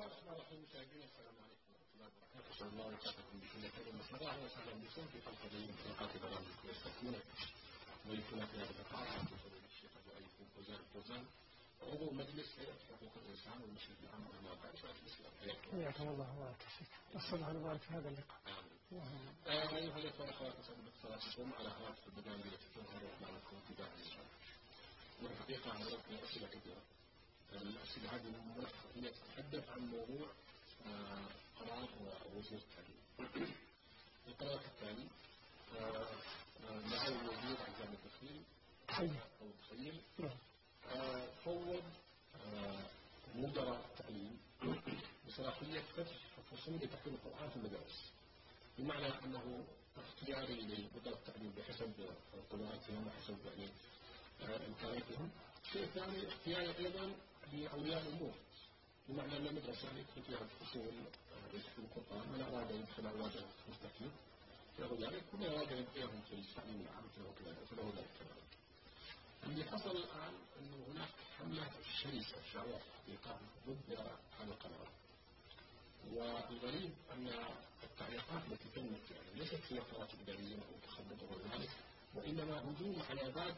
الله الرحمن الرحيم. مشاهدينا السلام عليكم ورحمة الله وبركاته. أسأل الله أن يوفقكم بكل خير ومسار. أهلا وسهلا بكم في حلقة جديدة من حلقات برنامجكم السكينة. ضيفنا في هذا اللقاء فضيلة الشيخ أبو أيوب فوزان الفوزان، عضو مجلس هيئة حقوق الإنسان والمشرف العام على دائرة الإسلام. حياكم الله وبارك فيك. نسأل الله أن يبارك في هذا اللقاء. أيها الأخوة والأخوات، أسعد باتصالاتكم على هواتف البرنامج التي تظهر معكم في داخل الشارع. والحقيقة عرضنا أسئلة كثيرة. الأسئلة هذه هي تتحدث عن موضوع قرار وزير التعليم. القرار الثاني معالي الوزير عزام الدخيل أو الدخيل فوض مدراء التعليم بصلاحية فتح فصول لتحفيظ القرآن في المدارس، بمعنى أنه اختياري لمدراء التعليم بحسب قدراتهم وحسب إمكاناتهم. شيء ثاني اختياري أيضا لأولياء الأمور، بمعنى أن المدرسة يدخل فيها الفصول لتحفيظ القرآن، من أراد يدخل أولاده في التحفيظ فله ذلك، ومن أراد يدخلهم في التعليم العام فله ذلك كذلك. اللي حصل الآن أنه هناك حملة شرسة شرعية حقيقة ضد هذا القرار، والغريب أن التعليقات التي تمت يعني ليست سياسات إدارية أو تخبط غير ذلك، وإنما هجوم على ذات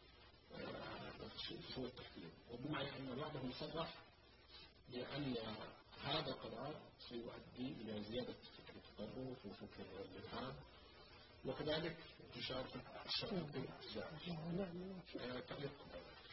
فصول التحفيظ، وبمعنى أن بعضهم صرح بأن هذا القرار سيؤدي إلى زيادة فكر التطرف وفكر الإرهاب وكذلك انتشار الشرطة تعليقكم.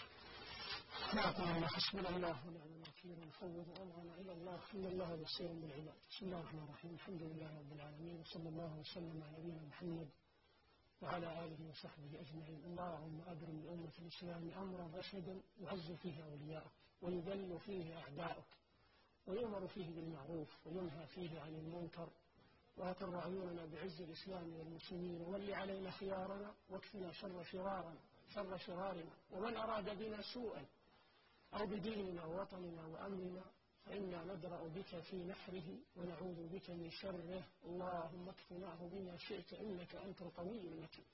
نعم، حسبنا الله ونعم الوكيل ونفوض أمرنا إلى الله إن الله بصير بالعباد. بسم الله الرحمن الرحيم. الحمد لله رب العالمين، وصلى الله وسلم على نبينا محمد وعلى آله وصحبه أجمعين. اللهم أبرم لأمة الإسلام أمرا رشدا يعز فيه أولياءك ويذل فيه أعداؤك ويؤمر فيه بالمعروف وينهى فيه عن المنكر، وأقر عيوننا بعز الإسلام والمسلمين، وول علينا خيارنا واكفنا شر شرارنا، ومن أراد بنا سوءا أو بديننا ووطننا وأمننا فإنا ندرأ بك في نحره ونعوذ بك من شره. اللهم اكفناه بما شئت إنك أنت القوي المتين.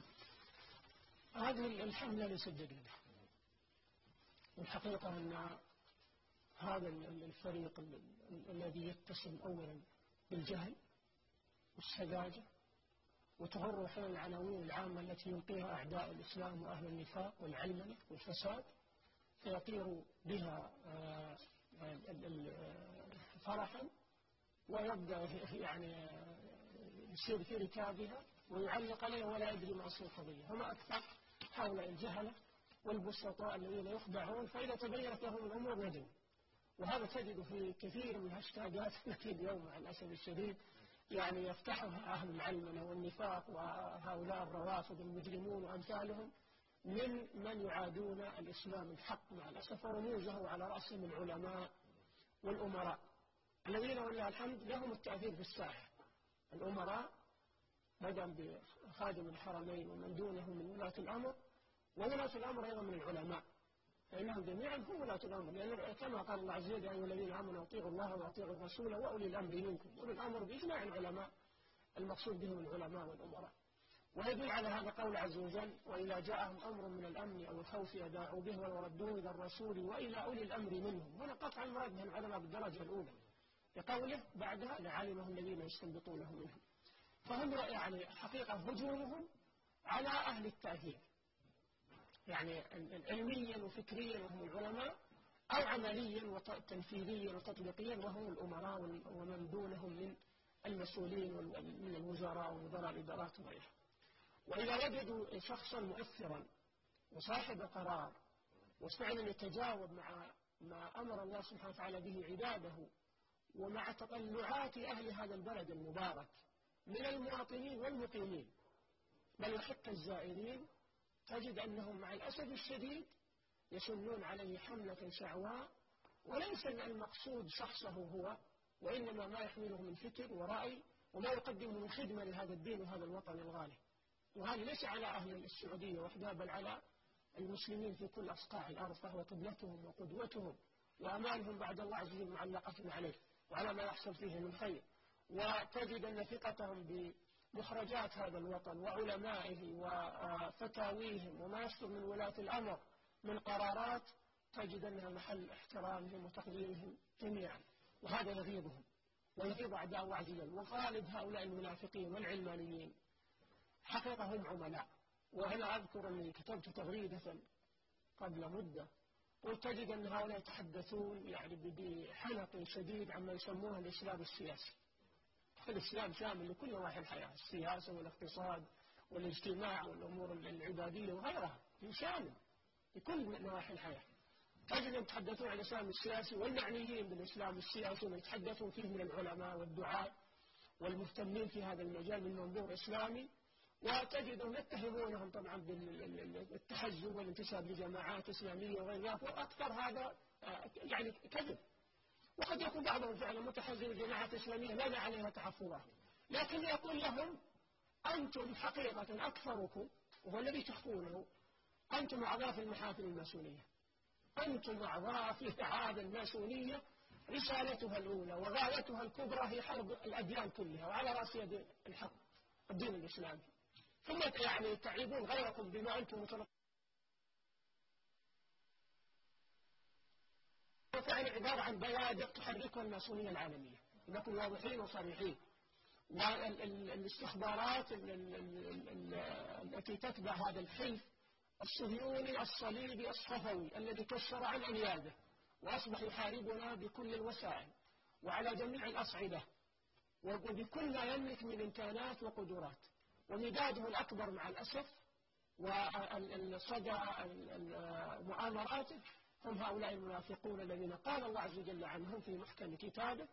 هذه الحملة ليست جديدة، والحقيقة أن هذا الفريق الذي يتسم أولا بالجهل والسذاجة وتغر حول العناوين العامة التي يلقيها أعداء الإسلام وأهل النفاق والعلمنة والفساد، فيطير بها فرحا ويبدأ يعني يسير في ركابها ويعلق عليها ولا يدري ما أصل القضية. وما أكثر هؤلاء الجهلة والبسطاء الذين يخدعون، فإذا تبينت لهم الأمور ندموا. وهذا تجد في كثير من الهاشتاجات التي اليوم مع الأسف الشديد يعني يفتحها أهل العلمنة والنفاق وهؤلاء الروافض المجرمون وأمثالهم من يعادون الإسلام الحق مع الأسف، ورموزه على رأسهم العلماء والأمراء الذين ولله الحمد لهم التأثير في الساحة. الأمراء بدأ بخادم الحرمين ومن دونه من ولاة الأمر، وولاة الأمر أيضا من العلماء، فإنهم جميعا هم ولاة الأمر، لأن كما قال الله عز وجل: يا أيها الذين آمنوا أطيعوا الله وأطيعوا الرسول وأولي الأمر منكم. أولي الأمر بإجماع العلماء، المقصود بهم العلماء والأمراء. ويدل على هذا قول عز وجل: وإذا جاءهم أمر من الأمن أو الخوف أذاعوا به وردوه إلى الرسول وإلى أولي الأمر منهم. هنا قطع المراد من العلماء بالدرجة الأولى، لقوله بعدها لعلمه الذين يستنبطونه منهم. فهم يعني حقيقة هجومهم على أهل التأثير، يعني علميا وفكريا وهم العلماء، أو عمليا وتنفيذيا وتطبيقيا وهم الأمراء ومن دونهم من المسؤولين من الوزراء ووزراء الإدارات وغيرها. وإذا وجدوا شخصا مؤثرا وصاحب قرار واستعمل يتجاوب مع ما أمر الله سبحانه وتعالى به عباده ومع تطلعات أهل هذا البلد المبارك من المواطنين والمقيمين بل وحتى الزائرين، تجد أنهم مع الأسف الشديد يسنون عليه حملة شعواء، وليس المقصود شخصه هو، وإنما ما يحمله من فكر ورأي وما يقدمه من خدمة لهذا الدين وهذا الوطن الغالي. وهذا ليس على أهل السعودية وحدها، بل على المسلمين في كل أصقاع الأرض، فهو قبلتهم وقدوتهم وأمالهم بعد الله عز وجل معلقة عليه وعلى ما يحصل فيه من خير. وتجد أن ثقتهم بمخرجات هذا الوطن وعلمائه وفتاويهم وما يصدر من ولاة الأمر من قرارات، تجد أنها محل احترامهم وتقديرهم جميعا. وهذا يغيظهم ويغيظ أعداء الله عز وجل. وغالب هؤلاء المنافقين والعلمانيين حقيقة هم عملاء. وأنا أذكر أني كتبت تغريدة قبل مدة وتجد أن هؤلاء يتحدثون يعني بحنق شديد عما يسمونه الإسلام السياسي. الإسلام شامل لكل نواحي الحياة، السياسة والاقتصاد والاجتماع والأمور العبادية وغيرها، شامل لكل نواحي الحياة. تجد يتحدثون عن الإسلام السياسي والمعنيين بالإسلام السياسي ويتحدثون فيه من العلماء والدعاء والمهتمين في هذا المجال من منظور إسلامي، وتجدهم يتهمونهم طبعا بالتحزب والانتساب لجماعات إسلامية وغير ذلك، وأكثر هذا يعني كذب. وقد يكون بعضهم فعلا متحزب لجماعات إسلامية لا عليها تحفظات، لكن يقول لهم أنتم حقيقة أكثركم، وهو الذي تخفونه، أنتم أعضاء في المحافل الماسونية، أنتم أعضاء في اتحاد الماسونية رسالتها الأولى وغايتها الكبرى هي حرب الأديان كلها، وعلى رأس يد الحق الدين الإسلامي. ثم يعني تعيبون غيركم بما أنتم فعلا عبارة عن بوادق تحركها الماسونية العالمية، نكون واضحين وصريحين. والاستخبارات التي تتبع هذا الحلف الصهيوني الصليبي الصفوي الذي كسر عن أنيابه وأصبح يحاربنا بكل الوسائل وعلى جميع الأصعدة وبكل ما يملك من إمكانات وقدرات، ومداده الأكبر مع الأسف وصدى مؤامراته هم هؤلاء المنافقون الذين قال الله عز وجل عنهم في محكم كتابه: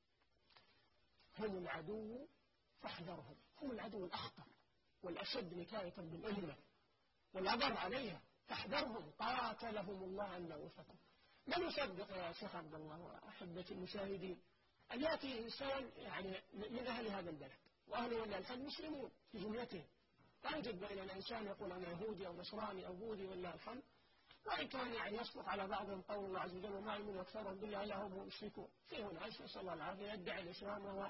هم العدو فاحذرهم. هم العدو الأخطر والأشد نكاية بالأمة والعبر عليها، فاحذرهم قاتلهم الله أن وفقهم. من يصدق يا شيخ عبد الله وأحبة المشاهدين أن يأتي إنسان يعني من أهل هذا البلد وأهله ولا الحد مسلمون في جملتهم، لا يوجد بيننا إنسان يقول أنا يهودي أو نصراني أو بوذي ولا الحمد، وإن كان يعني يصدق على بعضهم قول الله عز وجل وما يؤمن أكثرهم بالله إلا هم مشركون. فيه ناس نسأل الله العافية يدعي الإسلام وهو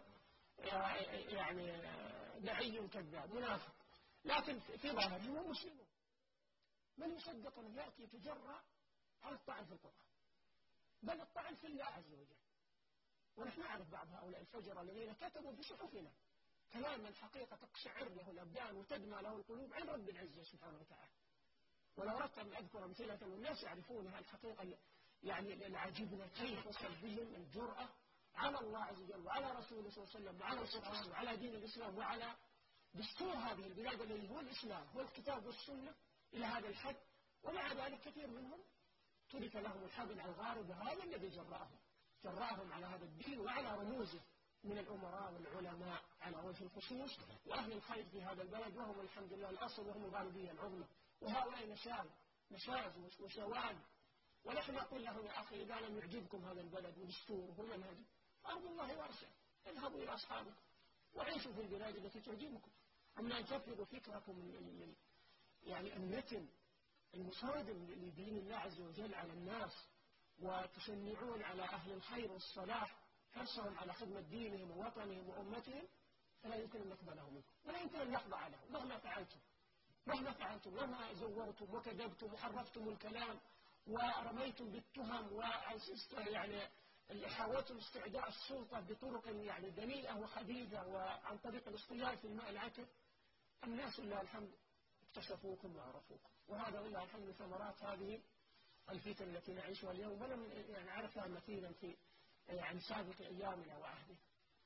يعني دعي كذاب منافق، لكن في ظاهرهم هم مسلمون. من يصدق أن يأتي يتجرأ على الطعن في القرآن، بل الطعن في الله عز وجل؟ ونحن نعرف بعض هؤلاء الفجر الذين كتبوا في صحفنا كلاما الحقيقة تقشعر له الأبدان وتدمى له القلوب عن رب العزة سبحانه وتعالى. ولو أردت أن أذكر أمثلة والناس يعرفونها الحقيقة يعني العجيبة كيف وصل بهم الجرأة على الله عز وجل وعلى رسوله صلى الله عليه وسلم وعلى القرآن وعلى دين الإسلام وعلى دستور هذه البلاد الذي هو الإسلام هو الكتاب والسنة إلى هذا الحد. ومع ذلك كثير منهم ترك لهم الحبل على الغارب، وهذا الذي جرأهم على هذا الدين وعلى رموزه من الأمراء والعلماء على وجه الخصوص وأهل الخير في هذا البلد، وهم الحمد لله الأصل وهم الغالبية العظمى. وهؤلاء مشاذ وشواذ، ونحن نقول لهم يا أخي إذا لم يعجبكم هذا البلد ودستوره ومنهجه أرض الله واسعة، اذهبوا إلى أصحابكم وعيشوا في البلاد التي تعجبكم. أما أن تفرضوا فكركم من يعني النتن المصادم لدين الله عز وجل على الناس وتشنعون على أهل الخير والصلاح حرصهم على خدمة دينهم ووطنهم وأمتهم، فلا يمكن أن نقبله منكم ولا يمكن أن نخضع له مهما فعلتم وما زورتم وكذبتم وحرفتم الكلام ورميتم بالتهم يعني حاولتم استعداء السلطة بطرق يعني دنيئة وخبيثة وعن طريق الاصطياد في الماء العكر. الناس لله الحمد اكتشفوكم وعرفوكم، وهذا لله الحمد ثمرات هذه الفتن التي نعيشها اليوم ولم يعني عرفها مثيلا في يعني سابق أيامنا وعهدنا.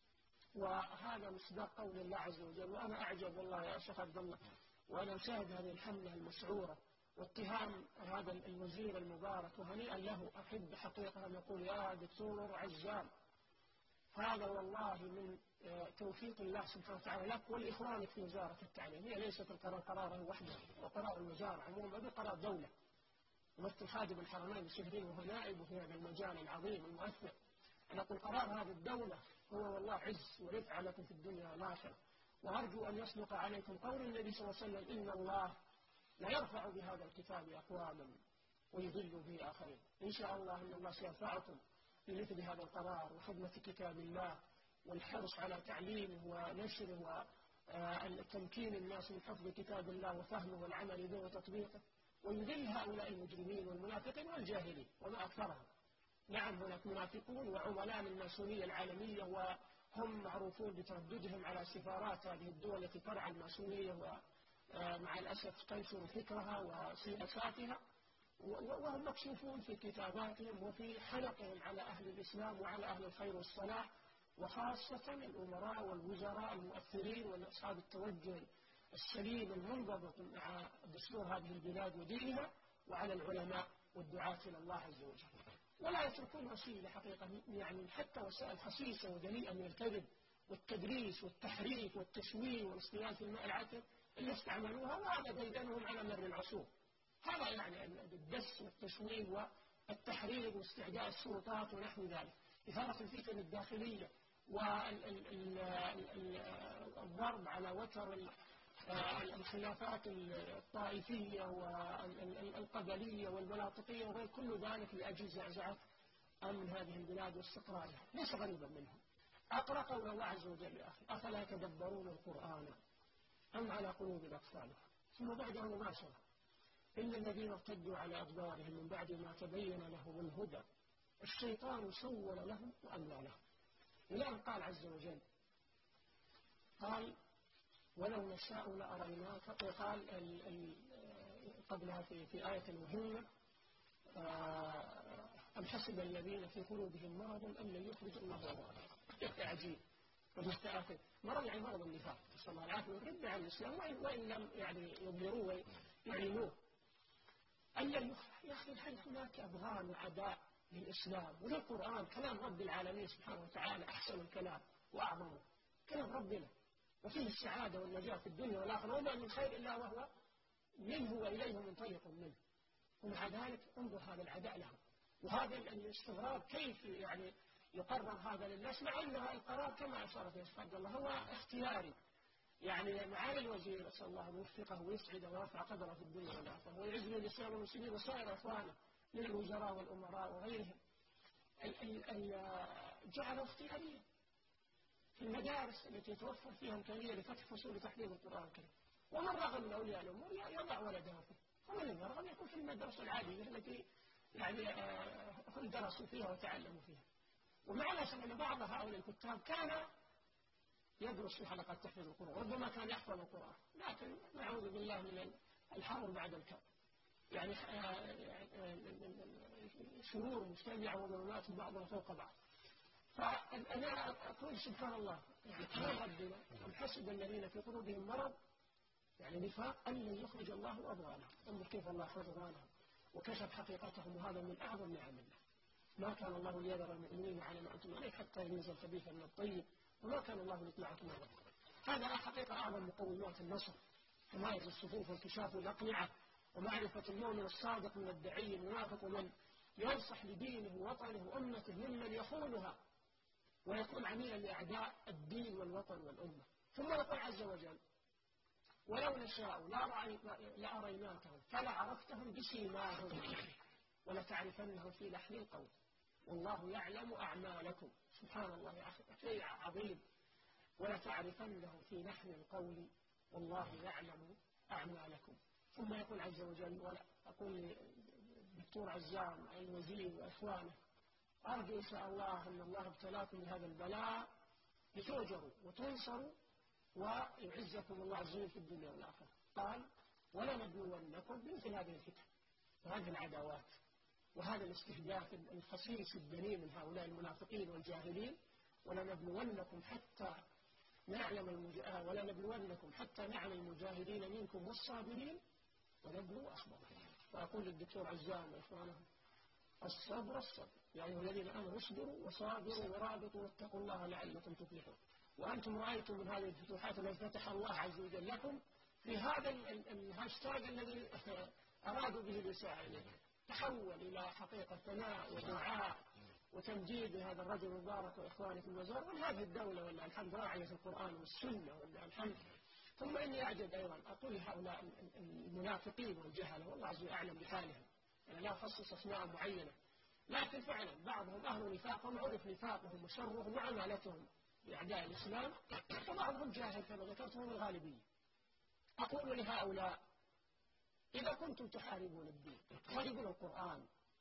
وهذا مصداق قول الله عز وجل. وأنا أعجب والله يا شيخ عبد الله وأنا أشاهد هذه الحملة المسعورة واتهام هذا الوزير المبارك وهنيئا له. أحب حقيقة أن يقول يا دكتور عزام هذا والله من توفيق الله سبحانه وتعالى لك والإخوان في وزارة التعليم. هي ليست قراره وحده وقرار الوزارة عموما، بل قرار دولة ومثل خادم الحرمين الشهرين وهو نائب في هذا المجال العظيم المؤثر. أنا أقول قرار هذه الدولة هو والله عز ورفعة لكم في الدنيا والآخرة. وأرجو أن يصدق عليكم قول النبي صلى الله عليه وسلم إن الله لا يرفع بهذا الكتاب أقواما ويضل به آخرين. إن شاء الله إن الله سيرفعكم بمثل هذا القرار وخدمة كتاب الله والحرص على تعليمه ونشره وتمكين الناس من حفظ كتاب الله وفهمه والعمل به وتطبيقه، ويذل هؤلاء المجرمين والمنافقين والجاهلين وما أكثرهم. نعم هناك منافقون وعملاء الماسونية العالمية، وهم معروفون بترددهم على سفارات هذه الدول التي ترعى الماسونية، ومع الأسف تنشر فكرها وسياساتها، وهم مكشوفون في كتاباتهم وفي حلقهم على أهل الإسلام وعلى أهل الخير والصلاح، وخاصة الأمراء والوزراء المؤثرين وأصحاب التوجه السليم المنضبط مع دستور هذه البلاد ودينها، وعلى العلماء والدعاة إلى الله عز وجل. ولا يتركون وسيلة حقيقة، يعني حتى وسائل خسيسة ودنيئة من الكذب والتدليس والتحريف والتشويه والاصطياد في الماء العذب اللي استعملوها، وهذا ديدنهم على مر العصور. هذا يعني الدس والتشويه والتحريض واستعداء السلطات ونحو ذلك، إثارة الفتن الداخلية والضرب على وتر الخلافات الطائفية والقبلية والمناطقية وغير كل ذلك لأجل زعزعة أمن هذه البلاد واستقرارها. ليس غريبا منهم. أقرأ قول الله عز وجل يا أخي: أفلا يتدبرون القرآن أم على قلوب أقفالها. ثم بعده مباشرة: إن الذين ارتدوا على أدبارهم من بعد ما تبين لهم الهدى الشيطان سول لهم وأملى لهم. إلى أن قال عز وجل، قال: ولو نشاء لأريناك، وقال قبلها في آية مهمة: أم حسب الذين في قلوبهم مرض أن لن يخرج الله أضغانهم. عجيب ومستأثر. مرض يعني مرض النفاق، نسأل الله العافية والرد عن الإسلام، وإن لم يعني يظهروه ويعلنوه. أن لن يخرج. يا أخي هل هناك أبغان وعداء للإسلام وللقرآن؟ كلام رب العالمين سبحانه وتعالى أحسن الكلام وأعظمه، كلام ربنا، وفيه السعادة والنجاة في الدنيا والآخرة، وما من خير إلا وهو منه وإليه منطلق منه. ومع ذلك انظر هذا العداء لهم، وهذا الاستغراب كيف يعني يقرر هذا للناس، مع أن القرار كما أشار فيه عبد الله هو اختياري. يعني معالي الوزير أسأل الله أن يوفقه ويسعده ويرفع قدره في الدنيا والآخرة ويعز الإسلام والمسلمين وسائر إخوانه من الوزراء والأمراء وغيرهم، جعله اختياريا في المدارس التي يتوفر فيها إمكانية لفتح فصول تحفيظ القرآن الكريم. ومن رغب من أولياء الأمور يضع ولده فيه، ومن يرغب يكون في المدرسة العادية التي يعني هم درسوا فيها وتعلموا فيها. ومع الأسف أن بعض هؤلاء الكتاب كان يدرس في حلقات تحفيظ القرآن، ربما كان يحفظ القرآن، لكن نعوذ بالله من الحور بعد الكون، يعني شرور مجتمعة وظلمات بعضها فوق بعض. فأنا أقول سبحان الله، يعني كلام ربنا: أم حسب الذين في قلوبهم مرض، يعني نفاق، أن لن يخرج الله أضغانهم. انظر كيف الله أخرج أضغانهم وكشف حقيقتهم، وهذا من أعظم نعم الله. ما كان الله ليذر المؤمنين على ما أنتم عليه حتى يميز الخبيث من الطيب، وما كان الله ليطلعكم على الغيب. هذا حقيقة أعظم مقومات النصر: حماية الصفوف وانكشاف الأقنعة، ومعرفة المؤمن الصادق من الدعي المنافق، ومن ينصح لدينه ووطنه وأمته ممن يخونها ويكون عميلا لأعداء الدين والوطن والأمة. ثم يقول عز وجل: ولو نشاء لأريناكهم فلعرفتهم بسيماهم ولتعرفنهم في لحن القول والله يعلم أعمالكم. سبحان الله يا أخي، شيء عظيم. ولتعرفنهم في لحن القول والله يعلم أعمالكم. ثم يقول عز وجل: ولا أقول للدكتور عزام الوزير وإخوانه: أرجو إن شاء الله أن الله ابتلاكم بهذا البلاء لتؤجروا وتنصروا ويعزكم الله عز وجل في الدنيا والآخرة. قال: ولنبلونكم بمثل هذه الفتن وهذه العداوات وهذا الاستهداف الخسيس الدنيء من هؤلاء المنافقين والجاهلين، ولنبلونكم حتى نعلم المجاهدين منكم والصابرين ونبلو أخباركم. فأقول للدكتور عزام وإخوانه: الصبر، يا أيها الذين آمنوا اصبروا وصابروا ورابطوا واتقوا الله لعلكم تفلحون. وأنتم رأيتم من هذه الفتوحات التي فتح الله عز وجل لكم في هذا الهاشتاج الذي أرادوا به الرسالة، تحول إلى حقيقة ثناء ودعاء وتمجيد لهذا الرجل المبارك وإخوانه في المزار وهذه الدولة، ولا الحمد راعية القرآن والسنة، ولا الحمد. ثم إني أعجب أيضا، أقول لهؤلاء المنافقين والجهلة والله عز وجل أعلم بحالهم، أنا لا أخصص أسماء معينة، لكن فعلا بعضهم أهل نفاق ومعرف نفاقهم وشرهم وعمالتهم لأعداء الإسلام، وبعضهم جاهل كما ذكرتهم الغالبية. أقول لهؤلاء: إذا كنتم تحاربون الدين، تحاربون القرآن،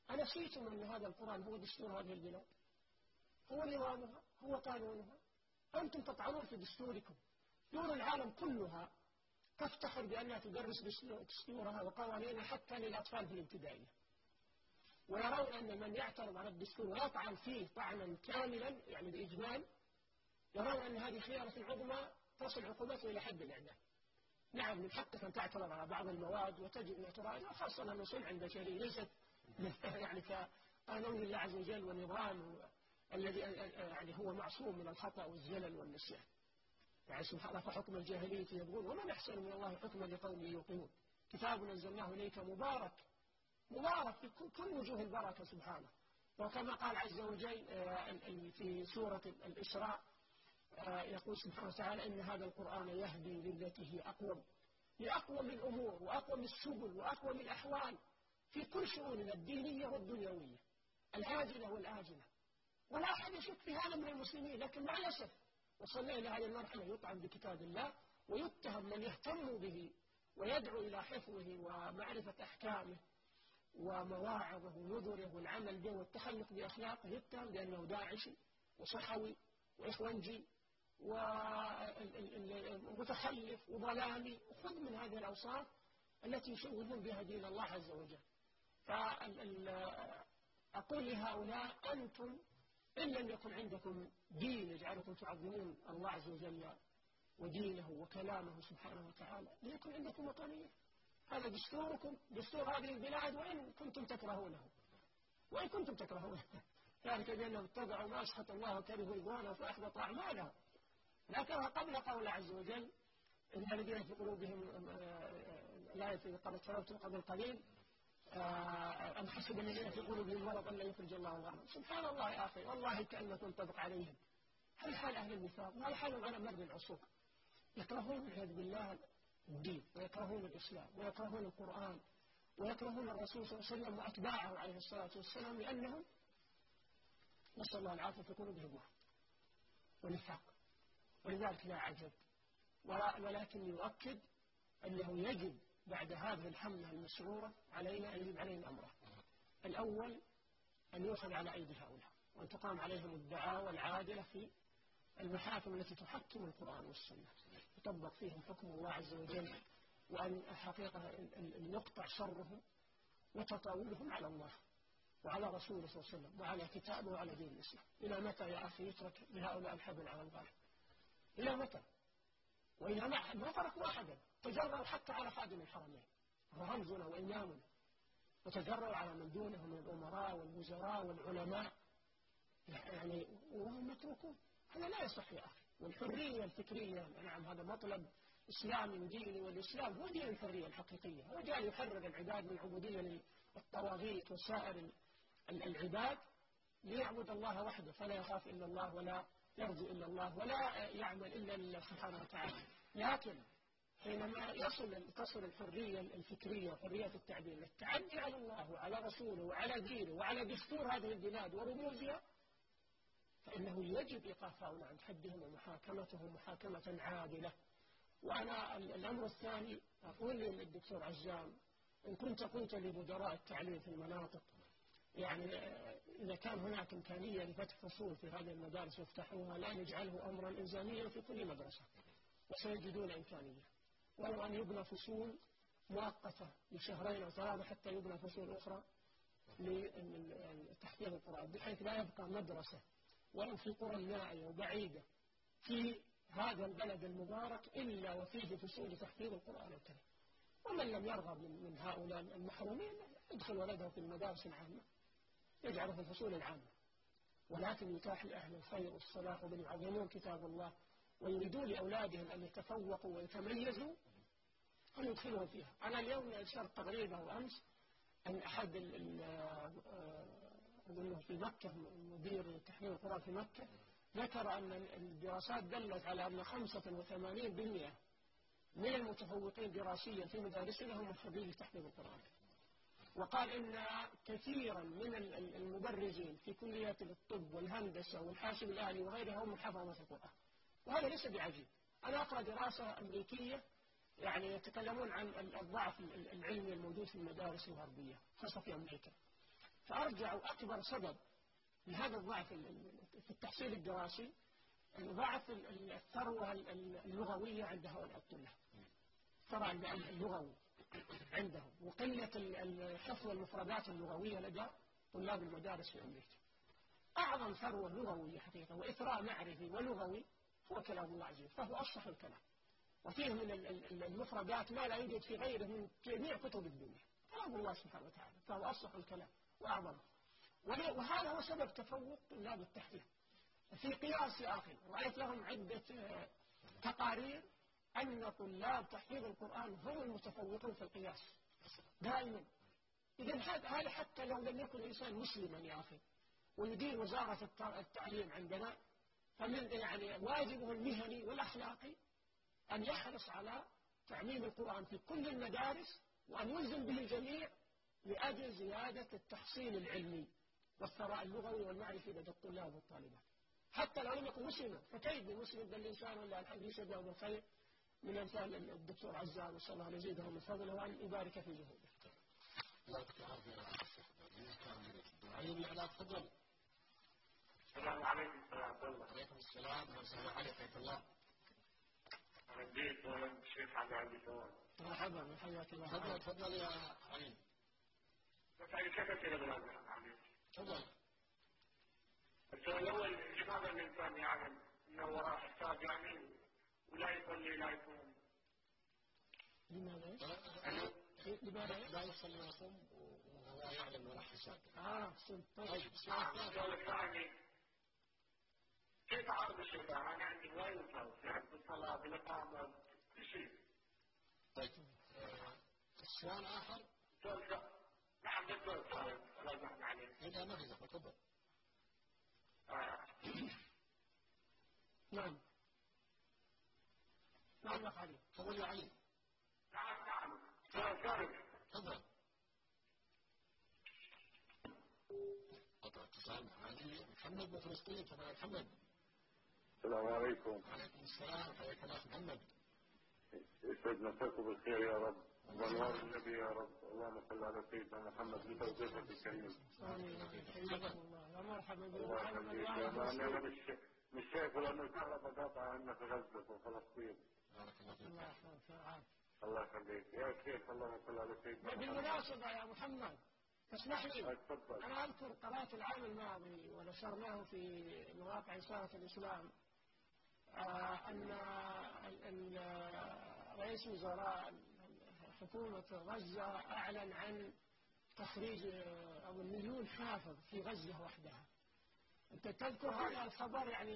أنسيتم أن هذا القرآن هو دستور هذه البلاد، هو نظامها، هو قانونها؟ أنتم تطعنون في دستوركم. دول العالم كلها تفتخر بأنها تدرس دستورها وقوانينها حتى للأطفال في الابتدائية، ويرون أن من يعترض على الدستور ويطعن فيه طعنا كاملا يعني بإجمال، يرون أن هذه خيانة عظمى تصل عقوبته إلى حد الإعدام. نعم، من حقك أن تعترض على بعض المواد وتجد الاعتراض، وخاصة أنه صنع البشري ليست يعني كقانون الله عز وجل والنظام الذي يعني هو معصوم من الخطأ والزلل والنسيان. يعني سبحان الله، فحكم الجاهلية يبغون ومن أحسن من الله حكما لقوم يوقنون. كتاب أنزلناه إليك مبارك، مبارك في كل وجوه البركة سبحانه. وكما قال عز وجل في سورة الإسراء يقول سبحانه وتعالى: إن هذا القرآن يهدي للتي هي أقوم، لأقوم الأمور وأقوم السبل وأقوم الأحوال في كل شؤوننا الدينية والدنيوية العاجلة والآجلة. ولا أحد يشك في هذا من المسلمين، لكن مع الأسف وصلنا إلى هذه المرحلة يطعن بكتاب الله ويتهم من يهتم به ويدعو إلى حفظه ومعرفة أحكامه ومواعظه ونذره والعمل به والتخلق بأخلاقه، يتهم بأنه داعشي وصحوي وإخوانجي ومتخلف وضلالي، وخذ من هذه الأوصاف التي يشوهون بها دين الله عز وجل. فأقول لهؤلاء: أنتم إن لم يكن عندكم دين يجعلكم تعظمون الله عز وجل ودينه وكلامه سبحانه وتعالى، ليكن عندكم وطنية. هذا دستوركم، دستور هذه البلاد، وإن كنتم تكرهونه، وإن كنتم تكرهونه، ذلك بأنهم اتبعوا ما أسخط الله وكرهوا رضوانه فأحبط أعمالهم. لكنها قبل قول عز وجل: إن الذين في قلوبهم الآية التي قرأتها قبل قليل: أم حسب الذين في قلوبهم مرض أن لا يخرج الله ضرهم. سبحان الله يا أخي، والله كأنه تنطبق عليهم هل حال أهل النفاق وهل حالهم على مر العصور. يكرهون والعياذ بالله الدين، ويكرهون الإسلام، ويكرهون القرآن، ويكرهون الرسول صلى الله عليه وسلم وأتباعه عليه الصلاة والسلام، لأنهم نسأل الله العافية في قلوبهم ونفاق. ولذلك لا عجب، ولكن يؤكد أنه يجب بعد هذه الحملة المسعورة علينا أن يجب علينا أمره. الأول أن يؤخذ على أيدي هؤلاء وأن تقام عليهم الدعاوى العادلة في المحاكم التي تحكم القرآن والسنة، يطبق فيهم حكم الله عز وجل، وأن حقيقة يقطع شرهم وتطاولهم على الله وعلى رسوله صلى الله عليه وسلم وعلى كتابه وعلى دين الإسلام. إلى متى يا أخي يترك لهؤلاء الحبل على الغالب؟ إلى متى؟ وإذا ما تركوا أحدا، تجرؤوا حتى على خادم الحرمين ورمزنا وإمامنا، وتجرؤوا على من دونه من الأمراء والوزراء والعلماء، يعني وهم متروكون. هذا لا يصح يا أخي. والحرية الفكرية، نعم، هذا مطلب إسلامي ديني، والإسلام هو دين الحرية الحقيقية. هو جاء يحرر العباد من العبودية للطواغيت وسائر العباد ليعبد الله وحده، فلا يخاف إلا الله ولا يرجو إلا الله ولا يعمل إلا لله سبحانه وتعالى. لكن حينما تصل الحرية الفكرية وحرية التعبير للتعدي على الله وعلى رسوله وعلى دينه وعلى دستور هذه البلاد ورموزها، فإنه يجب إيقاف هؤلاء عند حدهم ومحاكمتهم محاكمة عادلة. وأنا الأمر الثاني أقول للدكتور عزام: إن كنت قلت لمدراء التعليم في المناطق، يعني إذا كان هناك إمكانية لفتح فصول في هذه المدارس يفتحوها، لا نجعله أمرا إلزاميا في كل مدرسة، وسيجدون إمكانية. ولو أن يبنى فصول مؤقتة لشهرين أو ثلاثة حتى يبنى فصول أخرى لتحفيظ القرآن، بحيث لا يبقى مدرسة ولو في قرى نائية وبعيدة في هذا البلد المبارك إلا وفيه فصول تحفيظ القرآن الكريم. ومن لم يرغب من هؤلاء المحرومين يدخل ولده في المدارس العامة، يجعله في الفصول العامة، ولكن يتاح لأهل الخير والصلاح ومن يعظمون كتاب الله ويريدون لأولادهم أن يتفوقوا ويتميزوا أن يدخلهم فيها. أنا اليوم أشرت تقريبا وأمس أن أحد أظنه في مكة، مدير تحفيظ القرآن في مكة، ذكر أن الدراسات دلت على أن 85% من المتفوقين دراسيا في مدارسنا هم خريجي تحفيظ القرآن. وقال إن كثيرا من المدرسين في كليات الطب والهندسة والحاسب الآلي وغيرها هم من حفظة القرآن، وهذا ليس بعجيب. أنا أقرأ دراسة أمريكية يعني يتكلمون عن الضعف العلمي الموجود في المدارس الغربية خاصة في أمريكا، فأرجع أكبر سبب لهذا الضعف في التحصيل الدراسي ضعف الثروة اللغوية عند هؤلاء الطلاب، الثروة اللغوي عندهم، وقلة حفظ المفردات اللغوية لدى طلاب المدارس في أمريكا. أعظم ثروة لغوية حقيقة وإثراء معرفي ولغوي هو كلام الله عز وجل، فهو أصح الكلام، وفيه من المفردات ما لا يوجد في غيره من جميع كتب الدنيا، كلام الله سبحانه وتعالى، فهو أصح الكلام وأعظم. وهذا هو سبب تفوق طلاب التحفيظ. في قياس يا أخي رأيت لهم عدة تقارير أن طلاب تحفيظ القرآن هم المتفوقون في القياس دائما. إذن هذا حتى لو لم يكن الإنسان مسلما يا أخي ويدير وزارة التعليم عندنا، فمن يعني واجبه المهني والأخلاقي أن يحرص على تعليم القرآن في كل المدارس، وأن يلزم به الجميع لأجل زيادة التحصيل العلمي والثراء اللغوي والمعرفي لدى الطلاب والطالبات، حتى لو لم يكن مسلما. فكيف بمسلم بالإنسان ولا الحمد لله بالخير من أمثال الدكتور عزام، وصلى الله عليه يزيده من فضله وأن يبارك في جهوده. الله يعطيك تفضل. السلام عليكم ورحمة الله. وعليكم السلام ورحمة الله عليك الله. رديت الشيخ عبد العزيز فواد. مرحبا حياك الله. تفضل يا علي. بس عندي كيف أسئلة بالله عليك. تفضل. السؤال الأول، لماذا الإنسان يعلم أنه وراء حساب يعني ولا يصلي لا يصوم؟ لماذا؟ لا يصلي ويصوم وهو يعلم وراء حساب. طيب. السؤال الثاني، كيف أعرف الشيطان؟ أنا عندي هواي وساوس يعني في الصلاة بالإقامة كل شيء. طيب السؤال آخر. نعم دكتور الله يرحمه عليك. إذا ما في زحمة تفضل. نعم يا علي. تفضل يا علي. نعم سؤال ثالث. تفضل. قطع اتصال مع علي. محمد من فلسطين. تفضل يا محمد. السلام عليكم. وعليكم السلام. حياك الله محمد. يسعد مساكم بالخير يا رب وانوار النبي يا رب. اللهم صل على سيدنا محمد بتوفيقك الكريم. حياكم الله يا مرحبا بك. الله يخليك. انا مش شايف لانه الكهرباء قاطعه عندنا في غزه وفلسطين. بارك الله فيك. الله يخليك يا شيخ. اللهم صل على سيدنا محمد. بالمناسبة يا محمد تسمح لي، اتفضل. أنا أذكر قرأت العام الماضي ونشرناه في مواقع إشارة الإسلام أن رئيس وزراء حكومة غزة أعلن عن تخريج أو 1,000,000 حافظ في غزة وحدها. أنت تذكر هذا الخبر يعني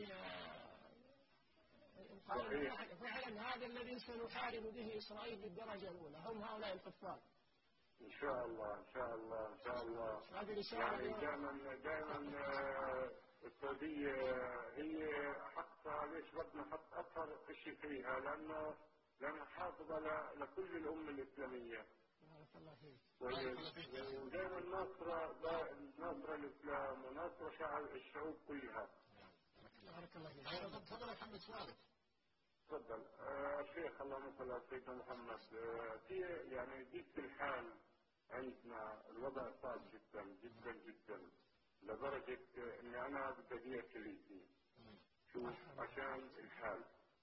فعلا هذا الذي سنحارب به إسرائيل بالدرجة الأولى هم هؤلاء الكفار. إن شاء الله إن شاء الله إن شاء الله. يعني دائما السعودية هي حتى ليش ربنا حط أكثر شيء فيها لأنه حافظة لكل الأمة الإسلامية. بارك الله فيك. ودائما ناصرة الإسلام وناصرة الشعوب كلها. بارك الله فيك. تفضل يا محمد سؤالك. تفضل. شيخ اللهم صل على سيدنا محمد. في يعني ضيق الحال عندنا الوضع صعب جدا جدا جدا لدرجة اني انا بدي ابيع كليتي. شوف عشان الحال.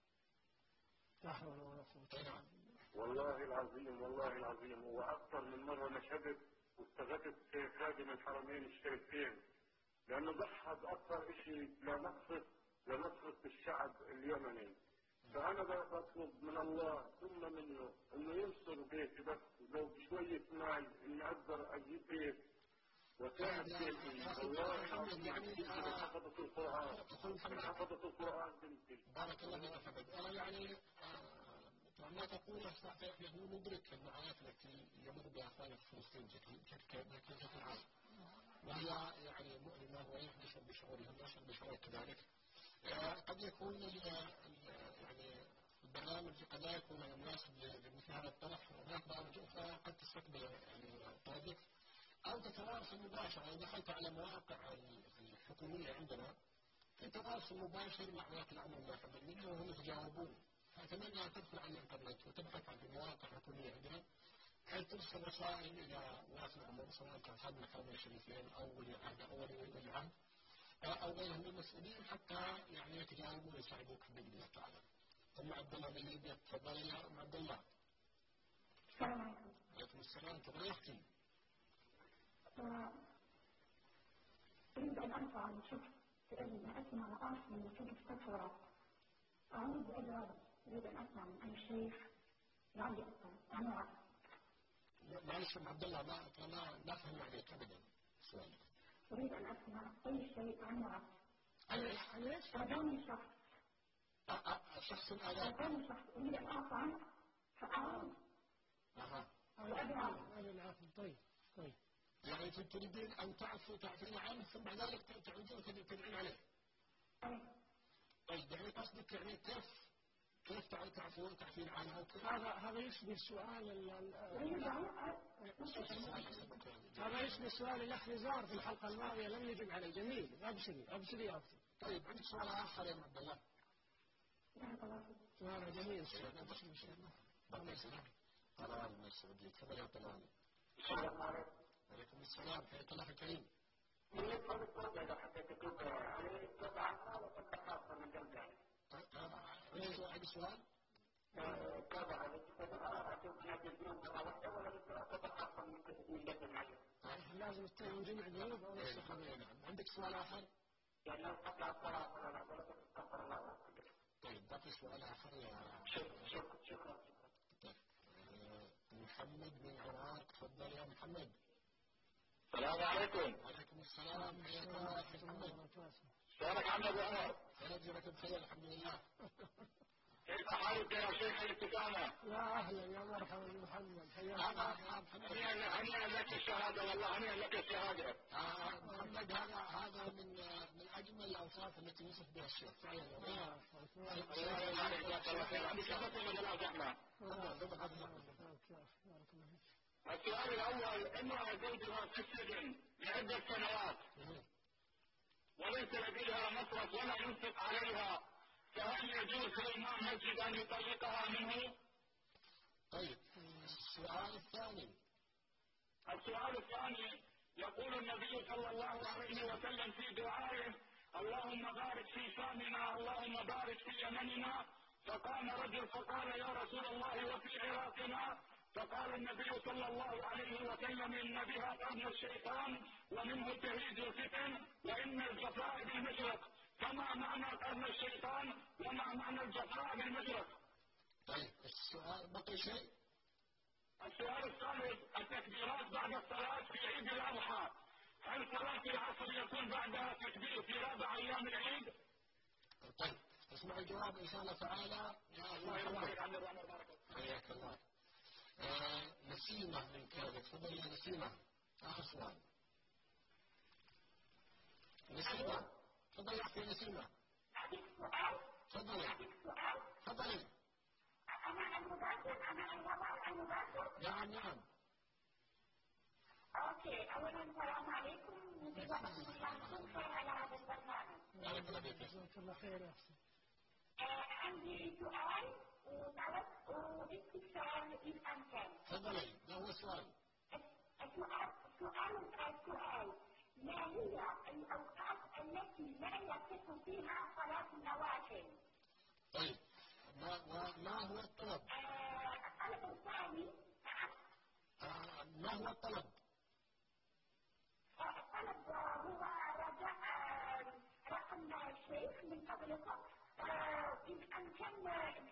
والله العظيم والله العظيم واكثر من مرة نشهدت واستغثت خادم الحرمين الشريفين لانه ضحى باكثر شيء لنصرة الشعب اليمني. فأنا بطلب من الله ثم منه إنه ينصر بيتي بس لو بشوية مال إني أقدر أجيب بيت وساعد بيتي. والله العظيم يعني حفظت القرآن بنتي. بارك الله فيك محمد. أنا يعني ما تقوله صحيح نحن ندرك المعاناة التي يمر بها أخواننا في فلسطين بشكل عام، وهي يعني مؤلمة ويحدث بشعورهم يشعر بشعور كذلك. قد يكون يعني البرنامج قد لا يكون مناسب لمثل هذا الطرح. هناك برامج أخرى قد تستقبل يعني الطريق أو تتواصل مباشرة. إذا دخلت على مواقع الحكومية عندنا في تواصل مباشر مع ولاة الأمر المحليين وهم يتجاوبون. فأتمنى أن تدخل على الإنترنت وتبحث عن المواقع الحكومية عندنا هل ترسل رسائل إلى ناس العموم سواء كان حد من الحرمين الشريفين أو ولي العهد أو ولي العهد أو غيرهم من المسؤولين حتى يعني يتجاوبوا ويساعدوك بإذن الله تعالى. أم عبد الله من ليبيا، تفضل يا أم عبد الله. السلام عليكم. وعليكم السلام، تفضل يا أختي. أريد أن أرفع عن شخص لأن أسمع وأعرف من كتب التوراة. أعود بأجواب أريد أن أسمع من أي شيخ لعلي أنوع. معلش أم عبد الله ما فهم عليك أبدا سؤالك. أريد أن أسمع أي شيء عن وعد. عن إيش؟ أعطاني شخص. شخص آذان. أعطاني شخص أريد أن أعطى عنه فأعود. العفو. طيب. يعني تريدين أن تعفين عنه ثم بعد ذلك تعودين وتدعين عليه. طيب يعني قصدك يعني كيف تعفين عنه؟ هذا يشبه سؤال هذا يشبه سؤال الأخ نزار في الحلقة الماضية لم يجب عليه. جميل. أبشري يا أختي. طيب عندك سؤال آخر يا عبد الله؟ سؤال جميل. طلال من السعودية، تفضل يا طلال. السلام عليكم. وعليكم السلام، حياك الله الكريم. بالنسبة للتوبة إذا حبيت تتوب عليه التوبة عنها وتبقى خاصة من قلبي يعني. عندي سؤال؟ التوبة على أتوب نادي الذنوب مرة واحدة ولا تبقى خاصة من قلبي معي؟ لازم تنجمع الذنوب أو نعم. عندك سؤال آخر؟ يعني لو قطع الصلاة ولا تستغفر الله. طيب باقي سؤال آخر يا شكرا. محمد من العراق، تفضل يا محمد. السلام عليكم. وعليكم السلام، حياك الله يا محمد. شلونك عم ابو عمر؟ خيرك بخير الحمد لله. كيف حالك يا شيخ الابتسامة؟ يا أهلا يا مرحبا محمد، حياك الله. هنيئا لك الشهادة، والله هنيئا لك الشهادة. محمد هذا من أجمل الأوصاف التي يوصف بها الشيخ فعلا. السؤال الأول: امرأة زوجها في السجن لعدة سنوات وليس لديها مصرف ولا ينفق عليها، فهل يجوز لإمام مسجد أن يطلقها منه؟ طيب السؤال الثاني. السؤال الثاني: يقول النبي صلى الله عليه وسلم في دعائه: اللهم بارك في شامنا، اللهم بارك في يمننا. فقام رجل فقال: يا رسول الله وفي عراقنا؟ فقال النبي صلى الله عليه وسلم: إن بها قرن الشيطان ومنه تهيج الفتن وإن الجفاء بالمشرق. فما معنى قرن الشيطان وما معنى الجفاء بالمشرق؟ طيب السؤال بقي شيء؟ السؤال الثالث: التكبيرات بعد الصلاة في عيد الأضحى، هل صلاة العصر يكون بعدها تكبير في رابع أيام العيد؟ طيب اسمع الجواب إن شاء الله تعالى. يا الله حياك الله. نسيمة من كذا، تفضل يا نسيمة. آخر سؤال. نسيمة تفضل يا أختي نسيمة. عندك سؤال؟ تفضلي. أنا المباشر؟ نعم. أوكي، أولا السلام عليكم وجزاكم الله كل خير على هذا البرنامج. بارك الله فيك. جزاك الله خير يا أختي. عندي سؤال وطلب واستفسار إن أمكن. تفضلي، ما هو السؤال؟ السؤال: ما هي الأوقات التي لا يصح فيها صلاة النوافل؟ طيب ما هو الطلب؟ الطلب الثاني. ما هو الطلب؟ الطلب هو رجاء رقم الشيخ من فضلكم إن أمكن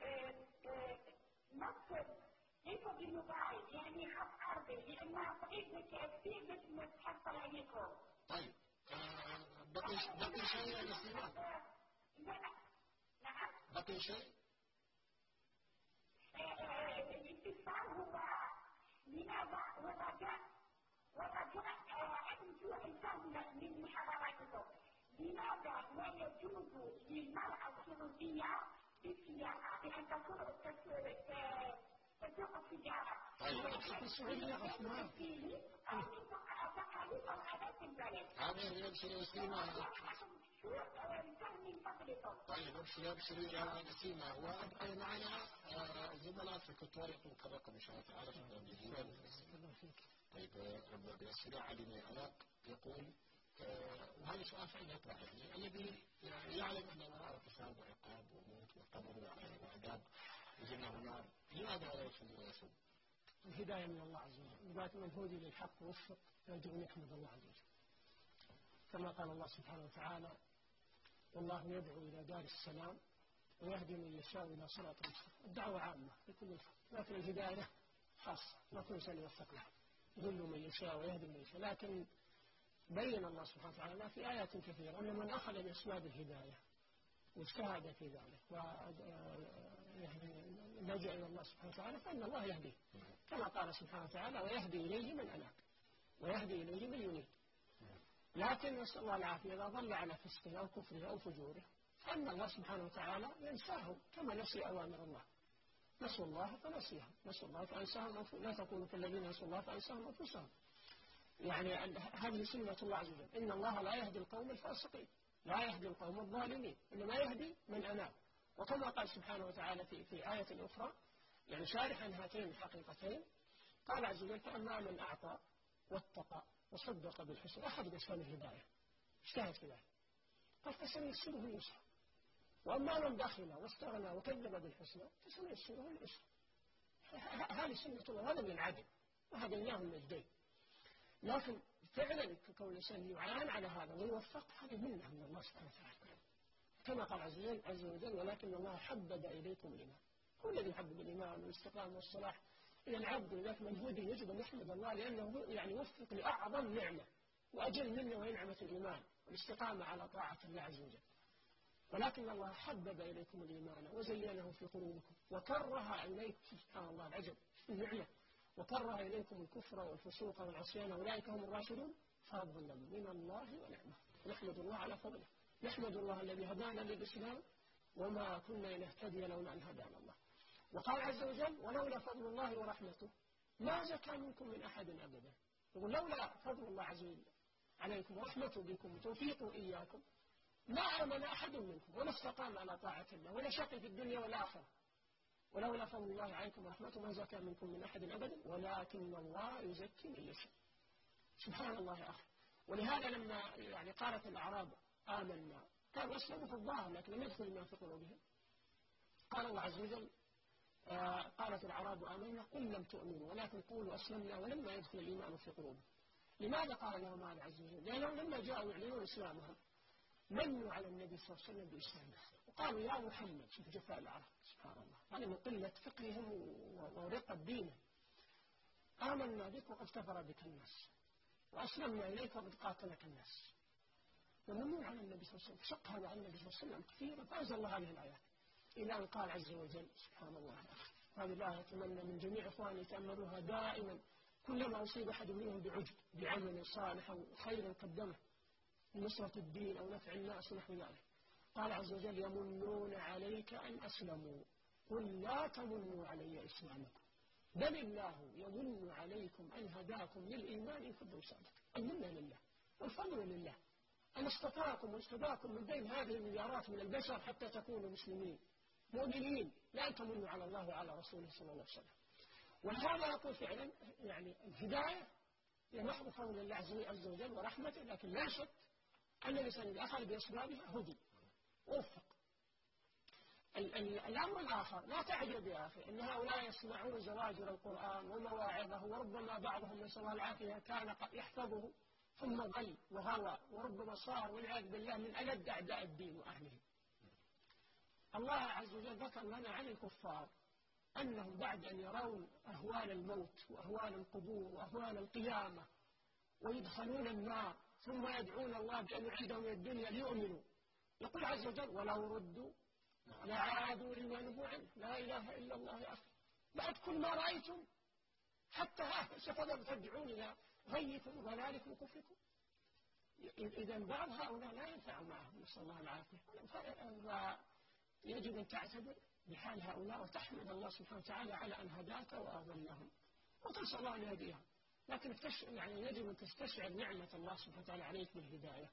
نصب ليس بالموبايل يعني خط أرضي لأنها طريقة كثير بس نتحصل عليكم. طيب بقي شيء يا نسيمة؟ نعم. بقي شيء؟ الاستفسار هو لماذا ورجاء أنتم الفهم من حضراتكم، لماذا لا يجوز للمرأة السعودية بالسياحة بأن تسوق السيارة؟ في السعودية غصبا. تقاليد أو عادات البلد. هذا يبشر نسيمة. طيب ابشري يا نسيمة، وابقي معنا الزملاء في الكتاب يقول كما شاء الله تعالى في الأمريكان. طيب بالنسبة لعلي علاق يقول وهذا سؤال فعلا يطرح يعني الذي يعلم أن وراء الحساب وعقاب وموت وقبر وعذاب وجنة ونار لماذا لا يصوم ويصوم؟ الهداية من الله عز وجل، إذا من هدي للحق ووفق يجب أن يحمد الله عز وجل، كما قال الله سبحانه وتعالى: والله يدعو إلى دار السلام ويهدي من يشاء إلى صراط مستقيم. الدعوة عامة لكل الخلق، لكن الهداية خاصة، ما كل إنسان يوفق لها، يضل من يشاء ويهدي من يشاء. لكن بين الله سبحانه وتعالى في آيات كثيرة أن من أخذ بأسباب الهداية واجتهد في ذلك ولجأ إلى الله سبحانه وتعالى فإن الله يهديه، كما قال سبحانه وتعالى: ويهدي إليه من أناب ويهدي إليه من ينيب. لكن نسأل الله العافية إذا ضل على فسقه أو كفره أو فجوره فإن الله سبحانه وتعالى ينساه كما نسي أوامر الله. نسوا الله فنسيهم، نسوا الله فأنساهم، لا تكونوا كالذين نسوا الله فأنساهم أنفسهم. يعني هذه سنة الله عز وجل، إن الله لا يهدي القوم الفاسقين، لا يهدي القوم الظالمين، إنما يهدي من أناب. وكما قال سبحانه وتعالى في آية أخرى يعني شارحا هاتين الحقيقتين، قال عز وجل: فأما من أعطى واتقى وصدق بالحسنى، أحد بأسباب الهداية اجتهد في ذلك، قال: فسنيسره لليسرى، وأما من بخل واستغنى وكذب بالحسنى فسنيسره لليسرى. هذه سنة الله، هذا من العدل، وهديناهم النجدين. لكن فعلا كون الإنسان يعان على هذا ويوفق، هذه منة من الله سبحانه وتعالى، كما قال عز وجل: ولكن الله حبب إليكم الإيمان. هو الذي حبب الإيمان والاستقامة والصلاح إلى العبد. ولكن من هدي يجب أن يحمد الله، لأنه يعني وفق لأعظم نعمة وأجل منه وهي نعمة الإيمان والاستقامة على طاعة الله عز وجل. ولكن الله حبب إليكم الإيمان وزينه في قلوبكم وكره إليكم، سبحان الله العجب النعمة، وكره إليكم الكفر والفسوق والعصيان أولئك هم الراشدون، فضلا من الله ونعمة. نحمد الله على فضله، نحمد الله الذي هدانا للإسلام وما كنا لنهتدي لولا أن هدانا الله. وقال عز وجل: ولولا فضل الله ورحمته ما زكى منكم من أحد أبدا. يقول لولا فضل الله عز وجل عليكم ورحمته بكم وتوفيقه إياكم ما آمن أحد منكم ولا استقام على طاعة الله ولا شقي في الدنيا والآخرة. ولولا فضل الله عليكم ورحمته ما زكى منكم من أحد أبدا ولكن الله يزكي من يشاء. سبحان الله يا أخي. ولهذا لما يعني قالت الأعراب آمنا، كانوا أسلموا في الظاهر لكن لم يدخل ما في قلوبهم. قال الله عز وجل: قالت الأعراب آمنا قل لم تؤمنوا ولكن قولوا أسلمنا ولما يدخل الإيمان في قلوبهم. لماذا قال لهم هذا عز وجل؟ لأنهم لما جاءوا يعلنون إسلامهم منوا على النبي صلى الله عليه وسلم بإسلامه وقالوا: يا محمد. شوف جفاء العرب، سبحان الله، هذا من قلة فقههم ورقة دينهم. آمنا بك وقد كفر بك الناس وأسلمنا إليك وقد قاتلك الناس. ومنون على النبي صلى الله عليه وسلم، شق هذا على النبي صلى الله عليه وسلم كثيرا، فأنزل الله هذه الآيات إلى أن قال عز وجل: سبحان الله يا أخي، هذه الآية أتمنى من جميع إخواني يتأملوها دائما، كلما أصيب أحد منهم بعجب بعمل صالح أو خير قدمه لنصرة الدين أو نفع الناس ونحو ذلك. قال عز وجل: يمنون عليك أن أسلموا قل لا تمنوا علي إسلامكم بل الله يمن عليكم أن هداكم للإيمان إن كنتم صادقين. المنة لله والفضل لله أن اصطفاكم واجتباكم من بين هذه المليارات من البشر حتى تكونوا مسلمين مؤمنين، لا تمنوا على الله وعلى رسوله صلى الله عليه وسلم. ولهذا يقول فعلا يعني الهداية هي محض فضل الله عز وجل ورحمته، لكن لا شك أن الإنسان إذا أخذ بأسبابها هدي ووفق. الأمر الآخر لا تعجب يا أخي أن هؤلاء يسمعون زواجر القرآن ومواعظه، وربما بعضهم نسأل الله العافية كان يحفظه ثم ضل وهوى، وربما صار والعياذ بالله من ألد أعداء الدين وأهله. الله عز وجل ذكر لنا عن الكفار أنهم بعد أن يرون أهوال الموت وأهوال القبور وأهوال القيامة ويدخلون النار ثم يدعون الله بأن يعيدهم من الدنيا ليؤمنوا، يقول عز وجل: ولو ردوا لعادوا لما نهوا عنه. لا إله إلا الله يا أخي، بعد كل ما رأيتم حتى ستظل تدعون إلى غيكم وضلالكم وكفركم. إذا بعض هؤلاء لا ينفع معهم، نسأل الله العافية. يجب أن تعتبر بحال هؤلاء وتحمد الله سبحانه وتعالى على أن هداك وأضلهم وتسأل الله أن يهديهم، لكن يعني يجب أن تستشعر نعمة الله سبحانه وتعالى عليك بالهداية.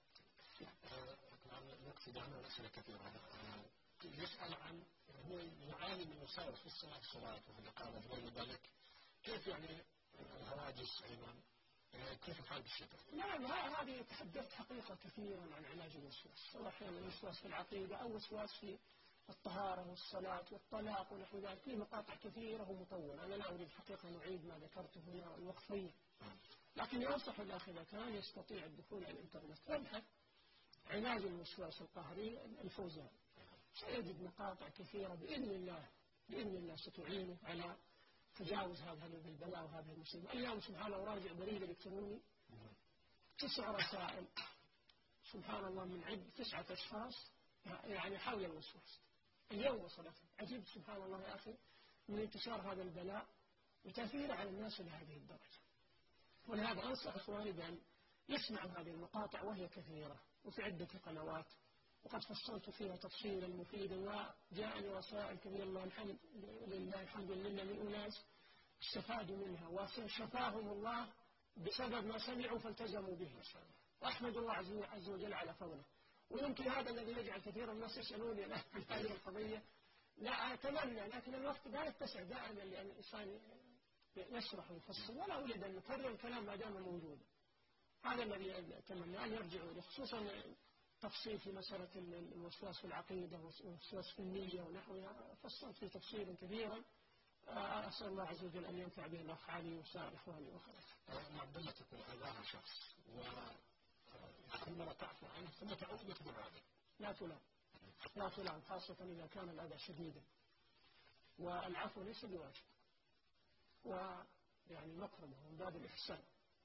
نقصد عنه أسئلة كثيرة. يسأل عن هو يعاني من الوساوس في الصلاة وفي الإقامة وغير ذلك، كيف يعني الهواجس أيضا، كيف الحال بالشتاء؟ نعم، هذه تحدثت حقيقة كثيرا عن علاج الوسواس، سواء أحيانا وسواس في العقيدة أو وسواس في الطهارة والصلاة والطلاق ونحو ذلك، في مقاطع كثيرة ومطولة. أنا لا أريد حقيقة أن أعيد ما ذكرته هنا الوقفية، لكن ينصح الأخ إذا كان يستطيع الدخول على الإنترنت يبحث علاج الوسواس القهري الفوزان، سيجد مقاطع كثيرة بإذن الله ستعينه على تجاوز هذا البلاء وهذه المصيبة. اليوم سبحان الله أراجع بريد إلكتروني 9 رسائل سبحان الله من عند 9 أشخاص يعني حول الوسواس. اليوم وصلت، عجيب سبحان الله يا أخي من انتشار هذا البلاء وتأثيره على الناس لهذه الدرجة. ولهذا أنصح إخواني بأن يسمعوا هذه المقاطع وهي كثيرة وفي عدة قنوات، وقد فصلت فيها تفصيلا مفيدا، وجاءني رسائل كثيرة لله الحمد لله من أناس استفادوا منها وشفاهم الله بسبب ما سمعوا فالتزموا به، وأحمد الله عز وجل على فضله. ويمكن هذا الذي يجعل كثير من الناس يسألوني عن هذه القضية، لا أتمنى، لكن الوقت لا يتسع دائما لأن الإنسان يشرح ويفصل، ولا أريد أن نكرر الكلام ما دام موجودا. هذا الذي أتمنى أن يرجعوا له، خصوصا تفصيل في مسألة الوسواس في العقيدة والوسواس في النية ونحوها، فصلت في تفصيلا كبيرا. أسأل الله عز وجل أن ينفع به الأخ علي وسائر إخواني وأخواتي. عبد الله تكون أذاها شخص وكل مرة تعفو عنه ثم تعود وتدر عليه، لا تلام خاصة إذا كان الأذى شديدا، والعفو ليس بواجب ويعني مكرمه من باب الإحسان.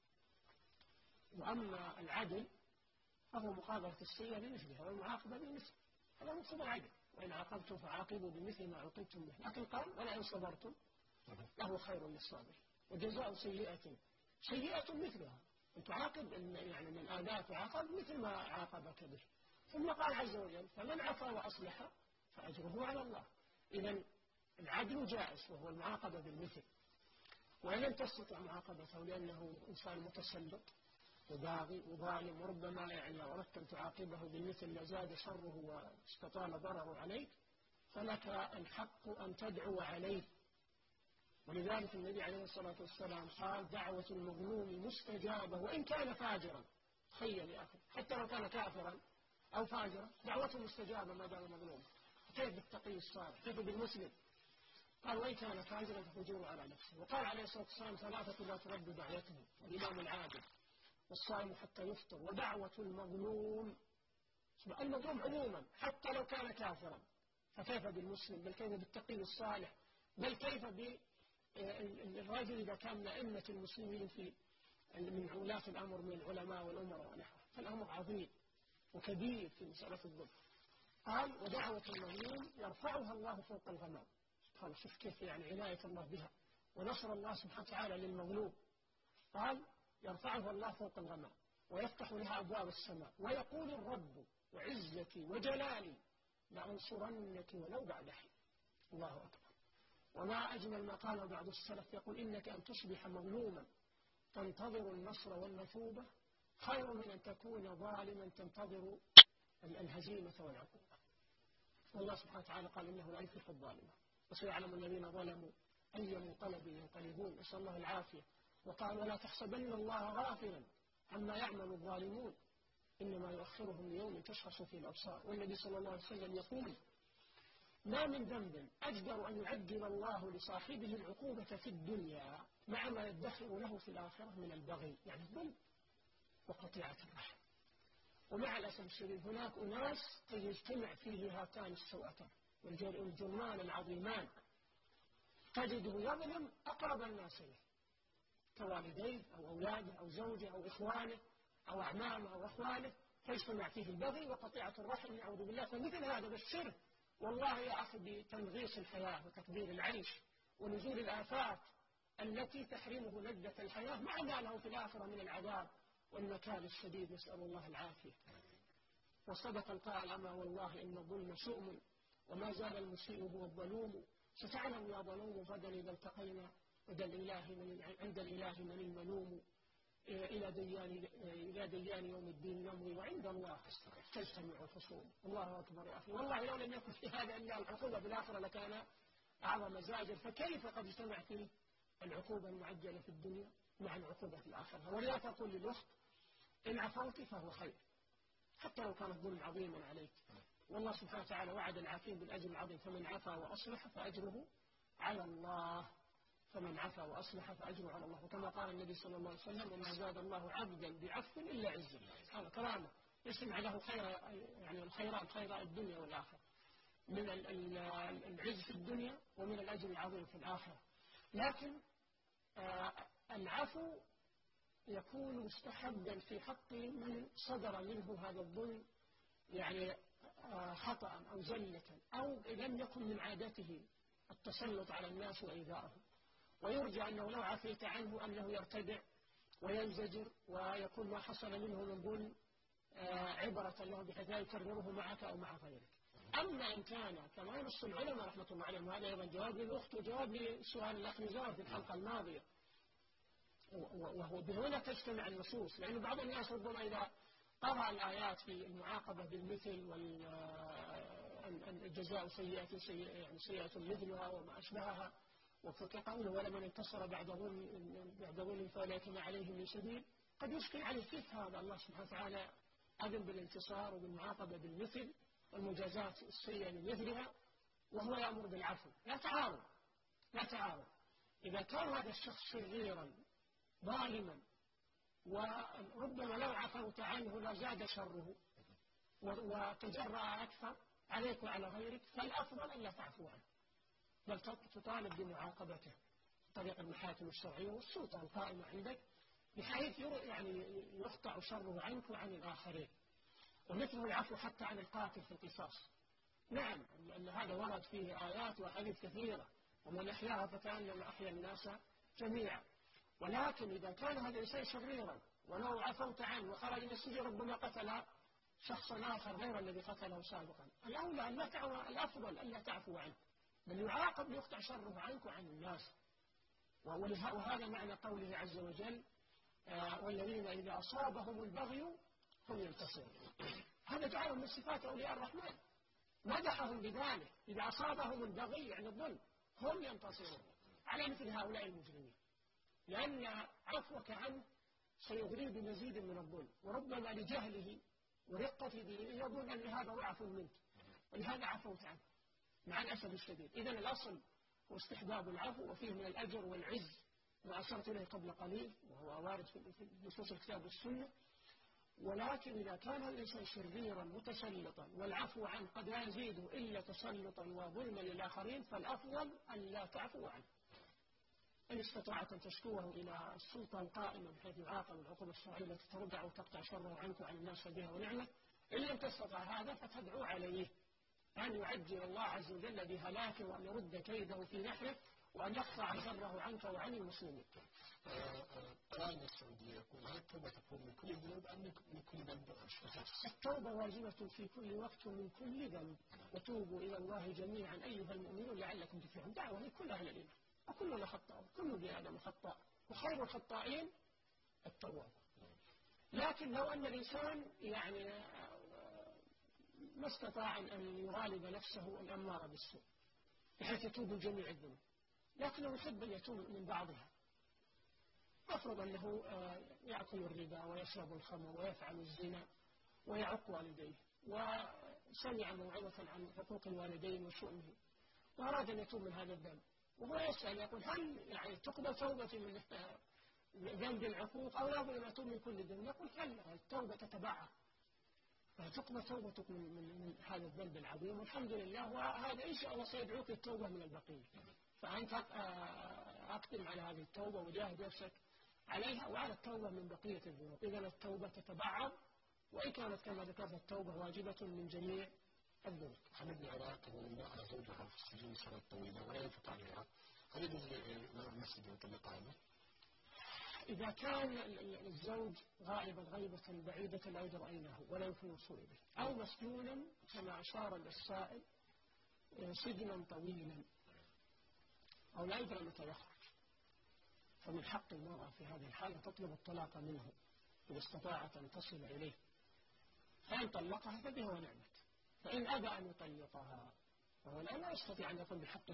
وأما العدل فهو مقابلة السيئة بمثلها والمعاقبة بمثل، هذا مقصود العدل، وإن عاقبتم فعاقبوا بمثل ما عوقبتم به. لكن قال ولا إن صبرتم له خير للصابرين، وجزاء سيئة مثلها، أن تعاقب يعني من آداء تعاقب مثل ما عاقبك به. ثم قال عز وجل فمن عفا وأصلح فأجره على الله. إذن العدل جائز وهو المعاقبة بالمثل، وإن لم تستطع معاقبته لأنه إنسان متسلط وباغي وظالم، وربما يعني لو أردت أن تعاقبه بالمثل لزاد شره واستطال ضرره عليك، فلك الحق أن تدعو عليه. ولذلك النبي عليه الصلاة والسلام قال دعوة المظلوم مستجابة وإن كان فاجرا. تخيل يا أخي، حتى لو كان كافرا أو فاجرا دعوته مستجابة ما دام مظلوم. كيف بالتقي الصالح، كيف بالمسلم؟ قال وإن كان فاجرا ففجوره على نفسه. وقال عليه الصلاة والسلام 3 لا ترد دعوتهم: الإمام العادل، والصائم حتى يفطر، ودعوة المظلوم. المظلوم عموما حتى لو كان كافرا، فكيف بالمسلم؟ بل كيف بالتقي الصالح؟ بل كيف بالرجل إذا كان من أئمة المسلمين من ولاة الأمر من العلماء والأمراء ونحوه؟ فالأمر عظيم وكبير في مسألة الظلم. قال ودعوة المظلوم يرفعها الله فوق الغمام. قال شوف كيف يعني عناية الله بها ونصر الله سبحانه وتعالى للمظلوم. قال يرفعها الله فوق الغمام ويفتح لها أبواب السماء، ويقول الرب وعزتي وجلالي لأنصرنك ولو بعد حين. الله أكبر. وما أجمل ما قال بعض السلف، يقول إنك أن تصبح مظلوما تنتظر النصر والمثوبة خير من أن تكون ظالما تنتظر الهزيمة والعقوبة. والله سبحانه وتعالى قال إنه لا يفلح الظالمون وسيعلم الذين ظلموا أي منقلب ينقلبون، نسأل الله العافية. وقال ولا تحسبن الله غافلا عما يعمل الظالمون إنما يؤخرهم ليوم تشخص فيه الأبصار. والنبي صلى الله عليه وسلم يقول ما من ذنب أجدر أن يعجل الله لصاحبه العقوبة في الدنيا مع ما يدخر له في الآخرة من البغي، يعني الظلم وقطيعة الرحم. ومع الأسف الشديد هناك أناس قد يجتمع فيه هاتان السوءتان والجرمان العظيمان، تجده يظلم أقرب الناس له كوالديه أو أولاده أو زوجه أو إخوانه أو أعمامه أو أخوانه، فيجتمع فيه البغي وقطيعة الرحم نعوذ بالله. فمثل هذا بالشرك والله يا أخي بتنغيص الحياة وتكبير العيش ونزول الآفات التي تحرمه لذة الحياة مع ما له في الآخرة من العذاب والنكال الشديد، نسأل الله العافية. وصدق القائل أما والله إن الظلم شؤم وما زال المسيء هو الظلوم، ستعلم يا ظلوم غدا إذا التقينا عند الإله من الملوم، إلى ديان يوم الدين نمضي وعند الله تجتمع الخصوم. الله أكبر يا أخي، والله لو لم يكن في هذا إلا العقوبة بالآخرة لكان أعظم زاجر، فكيف قد اجتمع فيه العقوبة المعجلة في الدنيا مع العقوبة في الآخرة؟ ولذا تقول للأخت إن عفوت فهو خير حتى لو كان الظلم عظيما عليك، والله سبحانه وتعالى وعد العافين بالأجر العظيم، فمن عفا وأصلح فأجره على الله، فمن عفا وأصلح فأجره على الله. وكما قال النبي صلى الله عليه وسلم وما زاد الله عبدا بعفو إلا عزا، هذا كرامة يسمع له خير، يعني الخيرات خير الدنيا والآخرة، من العز في الدنيا ومن الأجر العظيم في الآخرة. لكن العفو يكون مستحبا في حق من صدر منه هذا الظلم، يعني خطأ أو زلة، أو لم يكن من عادته التسلط على الناس وإيذائهم، ويرجى أنه لو عفيت عنه أنه يرتدع وينزجر ويكون ما حصل منه من ظلم عبرة له بحيث لا يكرره معك أو مع غيرك. أما إن كان كما نص العلماء رحمة الله عليهم، وهذا أيضا جواب للأخت وجواب لسؤال الأخ نزار في الحلقة الماضية، وهو بهنا تجتمع النصوص، لأن بعض الناس ربما إذا قرأ الآيات في المعاقبة بالمثل والجزاء سيئة يعني سيئة مثلها وما أشبهها، وفي قوله ولمن انتصر بعد ظلم فأولئك ما عليهم من سبيل، قد يشكل عليه كيف هذا الله سبحانه وتعالى أذن بالانتصار وبالمعاقبة بالمثل والمجازات السيئة لمثلها وهو يأمر بالعفو. لا تعارض. إذا كان هذا الشخص شريرا ظالما وربما لو عفوت عنه لزاد شره وتجرأ أكثر عليك وعلى غيرك، فالأفضل أن لا تعفو عنه، بل تطالب بمعاقبته طريق المحاكم الشرعية والسلطة القائمة عندك، بحيث يعني يقطع شره عنك وعن الآخرين. ومثله العفو حتى عن القاتل في القصاص. نعم، لأن هذا ورد فيه آيات وأحاديث كثيرة، ومن أحياها فكأنما أحيا الناس جميعا. ولكن إذا كان هذا الإنسان شريرا ولو عفوت عنه وخرج من السجن ربما قتل شخصا آخر غير الذي قتله سابقا، الأولى أن الأفضل أن لا تعفو عنه، بل يعاقب ليقطع شره عنك وعن الناس. وهذا معنى قوله عز وجل والذين إذا أصابهم البغي هم ينتصرون. هذا جعلهم من صفات أولياء الرحمن، مدحهم بذلك، إذا أصابهم البغي يعني الظلم هم ينتصرون على مثل هؤلاء المجرمين، لأن عفوك عنه سيغريه بمزيد من الظلم، وربما لجهله ورقة دينه يظن أن هذا ضعف منك ولهذا عفوت عنه مع الأسف الشديد. إذن الأصل هو استحباب العفو، وفيه من الأجر والعز ما أشرت إليه قبل قليل، وهو وارد في نصوص الكتاب والسنة. ولكن إذا كان الإنسان شريرا متسلطا والعفو عنه قد لا يزيده إلا تسلطا وظلما للآخرين، فالأفضل أن لا تعفو عنه. إن استطاعت أن تشكوه إلى السلطة القائمة بحيث يعاقب العقوبة الشرعية التي تردع وتقطع شره عنك وعن الناس بها ونعمة، إن لم تستطع هذا فتدعو عليه أن يعجل الله عز وجل بهلاكه وأن يرد كيده في نحره وأن يقطع شره عنك وعن المسلمين. الآن السعودية يقول هل التوبة تكون من كل ذنوب أم من كل ذنب؟ التوبة واجبة في كل وقت من كل ذنب، وتوبوا إلى الله جميعا أيها المؤمنون لعلكم تفلحون. دعوة لكل أهل الإيمان، وكلنا خطاء، كل ابن آدم خطاء، وخير الخطائين التواب. لكن لو أن الإنسان يعني ما استطاع أن يغالب نفسه الأمارة بالسوء بحيث يتوب من جميع الذنوب، لكنه يحب أن يتوب من بعضها، أفرض أنه يأكل الربا ويشرب الخمر ويفعل الزنا ويعق والديه، وسمع موعظة عن حقوق الوالدين وشؤمه وأراد أن يتوب من هذا الذنب، وهو يسأل يقول هل يعني تقبل توبتي من ذنب العقوق أو لا بد أن أتوب من كل ذنب؟ يقول هل التوبة تتبعها، فتقبل توبتك من هذا الذنب العظيم، والحمد لله، وهذا إن شاء الله سيدعوك التوبة من البقية. فأنت أقدم على هذه التوبة وجاهد نفسك عليها وعلى التوبة من بقية الذنوب. إذن التوبة تتبعض، وإن كانت كما ذكرت التوبة واجبة من جميع الذنوب. محمد بن عراق وامرأة زوجها في السجن سنة طويلة ولا ينفق عليها، هل يجوز المسجد يطلق عنه؟ إذا كان الزوج غائبا غيبة بعيدة لا يدرى أينه ولا يمكن الوصول إليه، أو مسجونا كما أشار للسائل سجنا طويلا أو لا يدرى متى يخرج، فمن حق المرأة في هذه الحالة تطلب الطلاق منه إذا استطاعت أن تصل إليه، فإن طلقها فبها ونعمت، فإن أبى أن يطلقها فهو لا يستطيع أن يقوم بحقها في المعاشرة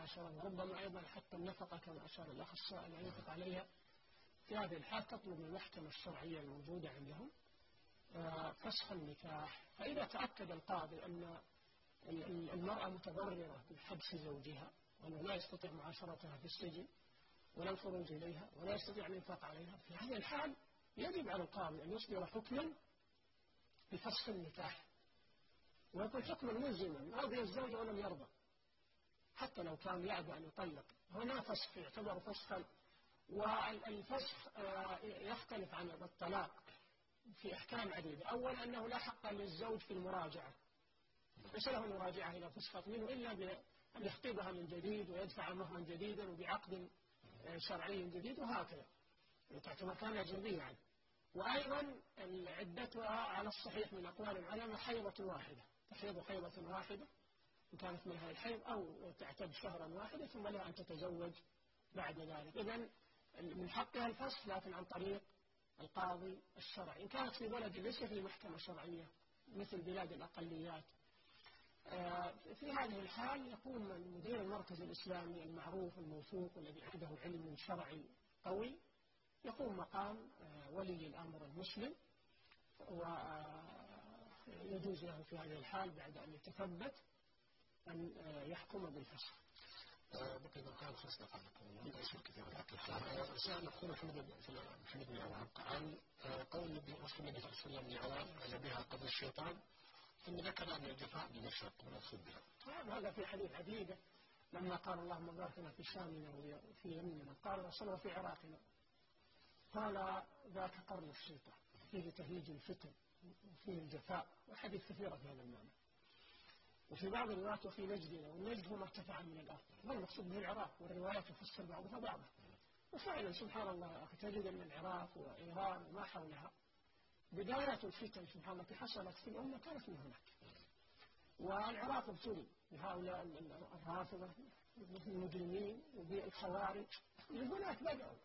مباشرة، وربما أيضا حتى النفقة كما أشار الأخ السائل ينفق عليها. في هذه الحال تطلب من المحكمة الشرعية الموجودة عندهم فسخ النكاح. فإذا تأكد القاضي أن المرأة متضررة بحبس زوجها وأنه لا يستطيع معاشرتها في السجن ولا الخروج إليها ولا يستطيع الإنفاق عليها، في هذه الحال يجب على القاضي أن يصدر حكما بفسخ النكاح، ويكون حكما ملزما رضي الزوج ولم يرضى، حتى لو كان يأبى أن يطلق. هنا فسخ يعتبر فسخا. والفسخ يختلف عن الطلاق في أحكام عديدة. أولا أنه لا حق للزوج في المراجعة، ليس له المراجعة إلى تسقط منه إلا بأن يخطبها من جديد ويدفع مهرا جديدا وبعقد شرعي جديد وهكذا، تعتبر كان أجنبية عنه. وأيضا عدتها على الصحيح من أقوال العلماء حيضة واحدة، تحيض حيضة واحدة إن كانت منها الحيض، أو تعتد شهرا واحدا ثم لها أن تتزوج بعد ذلك. إذن من حقها الفسخ لكن عن طريق القاضي الشرعي. إن كانت في بلد ليس في محكمة شرعية مثل بلاد الأقليات، في هذه الحال يقوم مدير المركز الإسلامي المعروف الموثوق والذي عنده علم شرعي قوي، يقوم مقام ولي الأمر المسلم، ويجوز له في هذه الحال بعد أن يتثبت أن يحكم بالفسخ. بقي مقام 5 دقائق لا يصير كثير. سأل أخونا محمد بن عراق عن قول رسول النبي صلى الله عليه وسلم لعراق بها قبل الشيطان، ثم ذكر أن الجفاء بمشهد ونقصد بها. هذا في حديث عديدة لما قال اللهم باركنا في شامنا وفي يميننا، قال رسول في عراقنا، قال ذاك قرن الشيطان فيه تهيج الفتن وفيه الجفاء، وحديث كثيرة في هذا المعنى. وفي بعض الروايات وفي نجدنا، والنجد هو ما ارتفع من الأرض، والمقصود به العراق، والروايات تفسر بعضها بعضا. وفعلا سبحان الله تجد أن العراق وإيران وما حولها بداية الفتن سبحان الله حصلت في الأمة كانت من هناك. والعراق ابتلي بهؤلاء الرافضة المجرمين وبالخوارج، من هناك بدأوا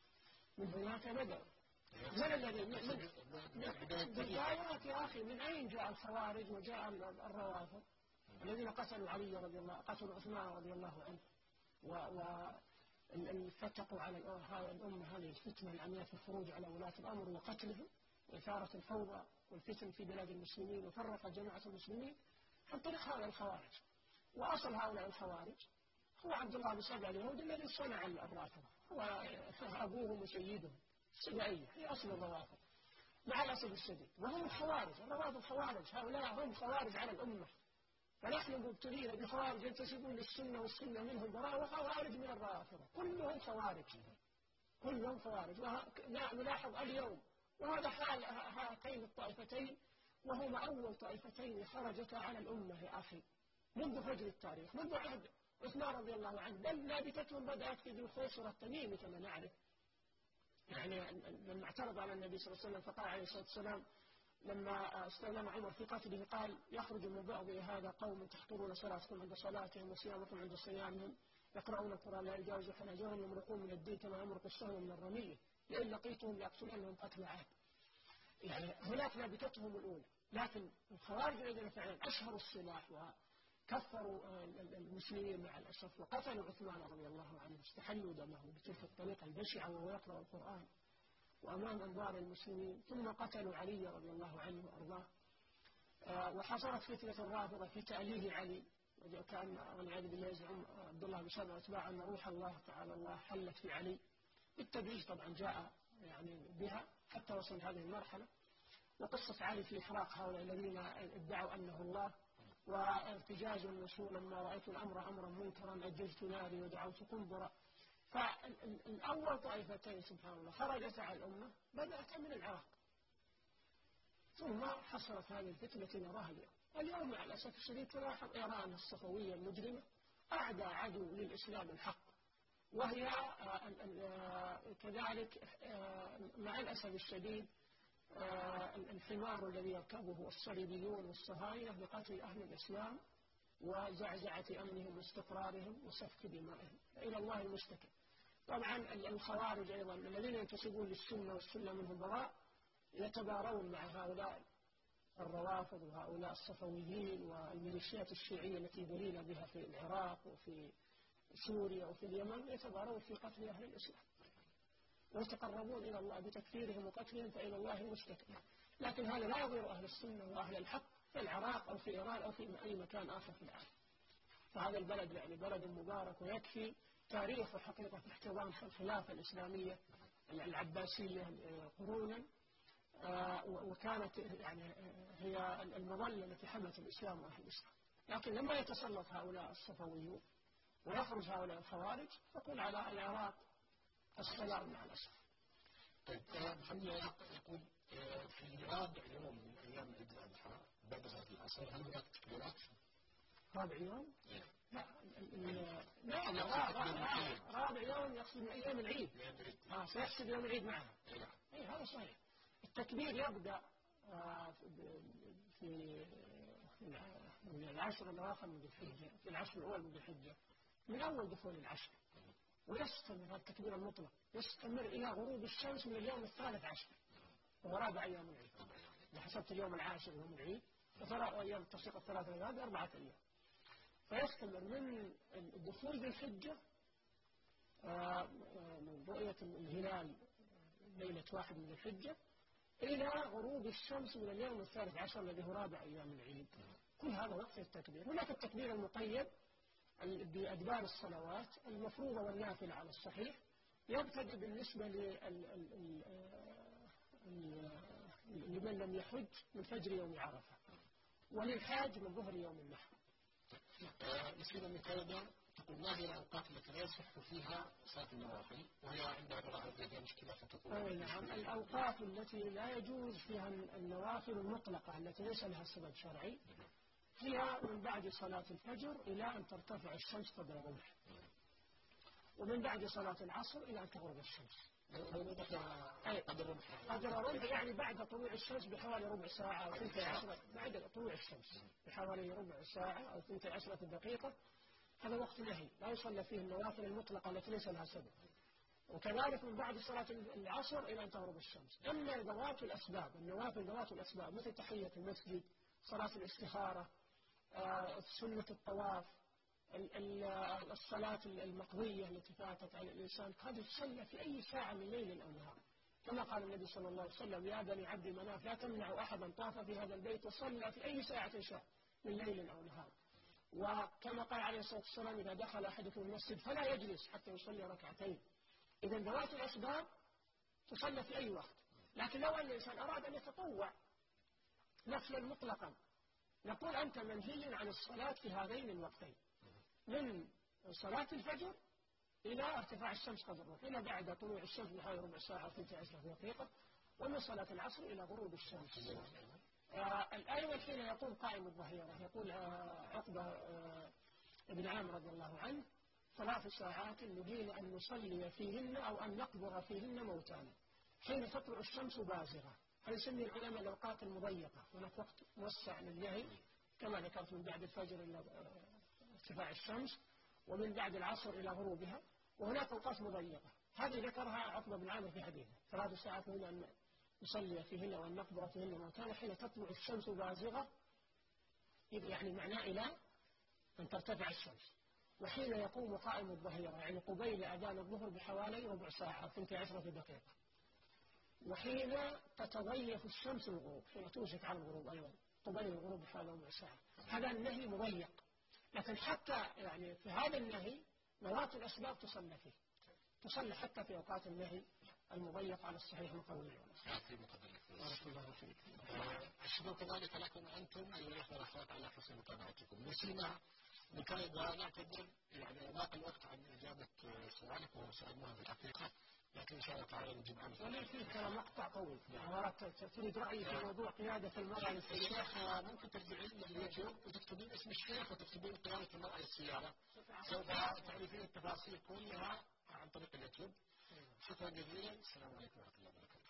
من الذي من بدايات يا أخي. من أين جاء الخوارج وجاء الروافض الذين قتلوا علي رضي الله، قتلوا عثمان رضي الله عنه، وفتقوا على الأمة هذه الفتنة العمياء في الخروج على ولاة الأمر وقتلهم وإثارة الفوضى والفتن في بلاد المسلمين وفرق جماعة المسلمين عن طريق هؤلاء الخوارج. وأصل هؤلاء الخوارج هو عبد الله بن سبع اليهود الذي صنع الرافضة، هو أبوهم وسيدهم السبعية، هي أصل الروافض مع الأسف الشديد. وهم خوارج، الروافض خوارج، هؤلاء هم خوارج على الأمة. فنحن مبتلين بخوارج ينتسبون للسنة والسنة منهم براء، وخوارج من الرافضة كلهم خوارج، كلهم خوارج. ونلاحظ اليوم وهذا حال هاتين الطائفتين، وهما أول طائفتين خرجتا على الأمة يا أخي منذ فجر التاريخ، منذ عهد عثمان رضي الله عنه، بل نابتتهم بدأت في ذي الخوصرة التميمي كما نعرف. يعني لما اعترض على النبي صلى الله عليه وسلم فقال عليه الصلاة والسلام لما استلم عمر في قتله قال يخرج من بعض هذا قوم تحقرون صلاتكم عند صلاتهم وصيامكم عند صيامهم، يقرؤون القرآن لا يجاوز حناجرهم، يمرقون من الدين كما يمرق السهم من الرمية، لئن لقيتهم لأقتلنهم قتل عاد. يعني هناك نابتتهم الأولى. لكن الخوارج الذين فعلا أشهروا السلاح وكفروا المسلمين مع الأسف وقتلوا عثمان رضي الله عنه، استحلوا دمه بتلك الطريقة البشعة وهو يقرأ القرآن وأمام أنظار المسلمين، ثم قتلوا علي رضي الله عنه وأرضاه. وحصلت فتنة الرافضة في تأليه علي، وكان والعياذ بالله يزعم عبد الله بن سبع واتباع أن روح الله تعالى الله حلت في علي، بالتدريج طبعا جاء يعني بها حتى وصل هذه المرحلة. وقصة علي في إحراق هؤلاء الذين ادعوا أنه الله، وارتجاز الوصول لما رأيت الأمر أمرا منكرا أجلت ناري ودعوت قنبرا. فالأول طائفتين سبحان الله خرجت على الأمة بدأت من العراق، ثم حصلت هذه الفتنة التي نراها اليوم. اليوم مع الأسف الشديد تلاحظ إيران الصفوية المجرمة أعدى عدو للإسلام الحق، وهي كذلك مع الأسف الشديد الحمار الذي يركبه الصليبيون والصهاينة لقتل أهل الإسلام وزعزعة أمنهم واستقرارهم وسفك دمائهم، إلى الله المشتكى. طبعا الخوارج أيضا الذين ينتسبون للسنة والسنة منهم براء يتبارون مع هؤلاء الروافض وهؤلاء الصفويين والميليشيات الشيعية التي بلينا بها في العراق وفي سوريا وفي اليمن يتبارون في قتل أهل الإسلام ويتقربون إلى الله بتكفيرهم وقتلهم فإلى الله المشتكى. لكن هذا لا يضير أهل السنة وأهل الحق في العراق أو في إيران أو في أي مكان آخر في العالم. فهذا البلد يعني بلد مبارك، ويكفي تاريخ وحقيقة احتضان الخلافة الإسلامية العباسية قرونا، وكانت يعني هي المظلة التي حمت الإسلام وأهل الإسلام. لكن لما يتسلط هؤلاء الصفويون ويخرج هؤلاء الخوارج تكون على العراق السلام مع الأسف. طيب محمد يقول في رابع يوم من أيام عيد الأضحى بعد صلاة العصر هل هناك تكبيرات؟ رابع يوم؟ لا رابع يوم يقصد من أيام العيد. سيحسب يوم العيد معها. هذا صحيح. التكبير يبدأ في العشر الأواخر من ذي الحجة، في العشر الأول من ذي الحجة من أول دخول العشر، ويستمر هذا التكبير المطلق يستمر إلى غروب الشمس من اليوم الثالث عشر، وهو رابع أيام العيد. إذا حسبت اليوم العاشر يوم العيد وثلاث أيام التشريق الثلاثة هذه 4 أيام، فيستمر من دخول ذي الحجة من رؤية الهلال ليلة 1 من ذي الحجة إلى غروب الشمس من اليوم الثالث عشر الذي هو رابع أيام العيد. كل هذا وقت التكبير. هناك التكبير المقيد بأدبار الصلوات المفروضة والنافلة على الصحيح، يبتدئ بالنسبة لمن لم يحج من فجر يوم عرفة، وللحاج من ظهر يوم النحر. مسيرة من كندا تقول ما هي الأوقات التي لا يصح فيها صلاة النوافل، وهي عندها بعض مشكلة فتقول. نعم، الأوقات التي لا يجوز فيها النوافل المطلقة التي ليس لها سبب شرعي هي من بعد صلاة الفجر إلى أن ترتفع الشمس قدر رمح، ومن بعد صلاة العصر إلى أن تغرب الشمس. قدر رمح يعني بعد طلوع الشمس بحوالي ربع ساعة أو 12 بعد طلوع الشمس بحوالي ربع ساعة أو 12 دقيقة. هذا وقت نهي لا يصلى فيه النوافل المطلقة التي ليس لها سبب. وكذلك من بعد صلاة العصر إلى أن تغرب الشمس. أما ذوات الأسباب، النوافل ذوات الأسباب مثل تحية المسجد، صلاة الاستخارة، سنة الطواف، الصلاة المقضية التي فاتت على الإنسان، هذه تصلى في أي ساعة من ليل أو نهار، كما قال النبي صلى الله عليه وسلم: يا بني عبد مناف لا تمنعوا أحدا طاف في هذا البيت وصلى في أي ساعة شاء من ليل أو نهار. وكما قال عليه الصلاة والسلام: إذا دخل أحدكم المسجد فلا يجلس حتى يصلي ركعتين. إذا ذوات الأسباب تصلى في أي وقت. لكن لو أن الإنسان أراد أن يتطوع نفلا مطلقا نقول أنت منهي عن الصلاة في هذين الوقتين، من صلاة الفجر إلى ارتفاع الشمس قدر الرمح، إلى بعد طلوع الشمس بحوالي ربع ساعة أو 12 دقيقة، ومن صلاة العصر إلى غروب الشمس. الآية والحين يقول قائم الظهيرة، يقول عقبة ابن عامر رضي الله عنه: 3 ساعات نهينا أن نصلي فيهن أو أن نقبر فيهن موتانا حين تطلع الشمس بازغة. هذا يسمي العلماء الأوقات المضيقة، هناك وقت موسع للنهي كما ذكرت من بعد الفجر إلى ارتفاع الشمس، ومن بعد العصر إلى غروبها، وهناك أوقات مضيقة. هذه ذكرها عقبة بن عامر في حديثه: 3 ساعات نهينا أن نصلي فيهن وأن نقبر فيهن موتانا حين تطلع الشمس بازغة، يعني معناه إلى أن ترتفع الشمس، وحين يقوم قائم الظهيرة يعني قبيل أذان الظهر بحوالي ربع ساعة أو 12 دقيقة، وحين تتضيف الشمس الغروب، حين توشك على الغروب أيضا قبيل الغروب بحوالي ربع ساعة. هذا النهي مضيق، لكن حتى يعني في هذا النهي ذوات الأسباب تصلى فيه، تصلى حتى في أوقات النهي المضيق على الصحيح من قول العلماء. أشكر كذلك لكم أنتم أيها الأخوة والأخوات على حسن متابعتكم. نسينا نعتذر يعني ضاق الوقت عن إجابة سؤالكم وسألناها في الحقيقة، لكن إن شاء الله تعالى نجيب عنه. ولكن في كلام مقطع طويل تريد رأيي في موضوع قيادة المرأة للسيارة. ممكن ترجعين لليوتيوب وتكتبين اسم الشيخ وتكتبين قيادة المرأة للسيارة، سوف تعرفين التفاصيل كلها عن طريق اليوتيوب. شكرا جزيلا. السلام عليكم ورحمة الله وبركاته.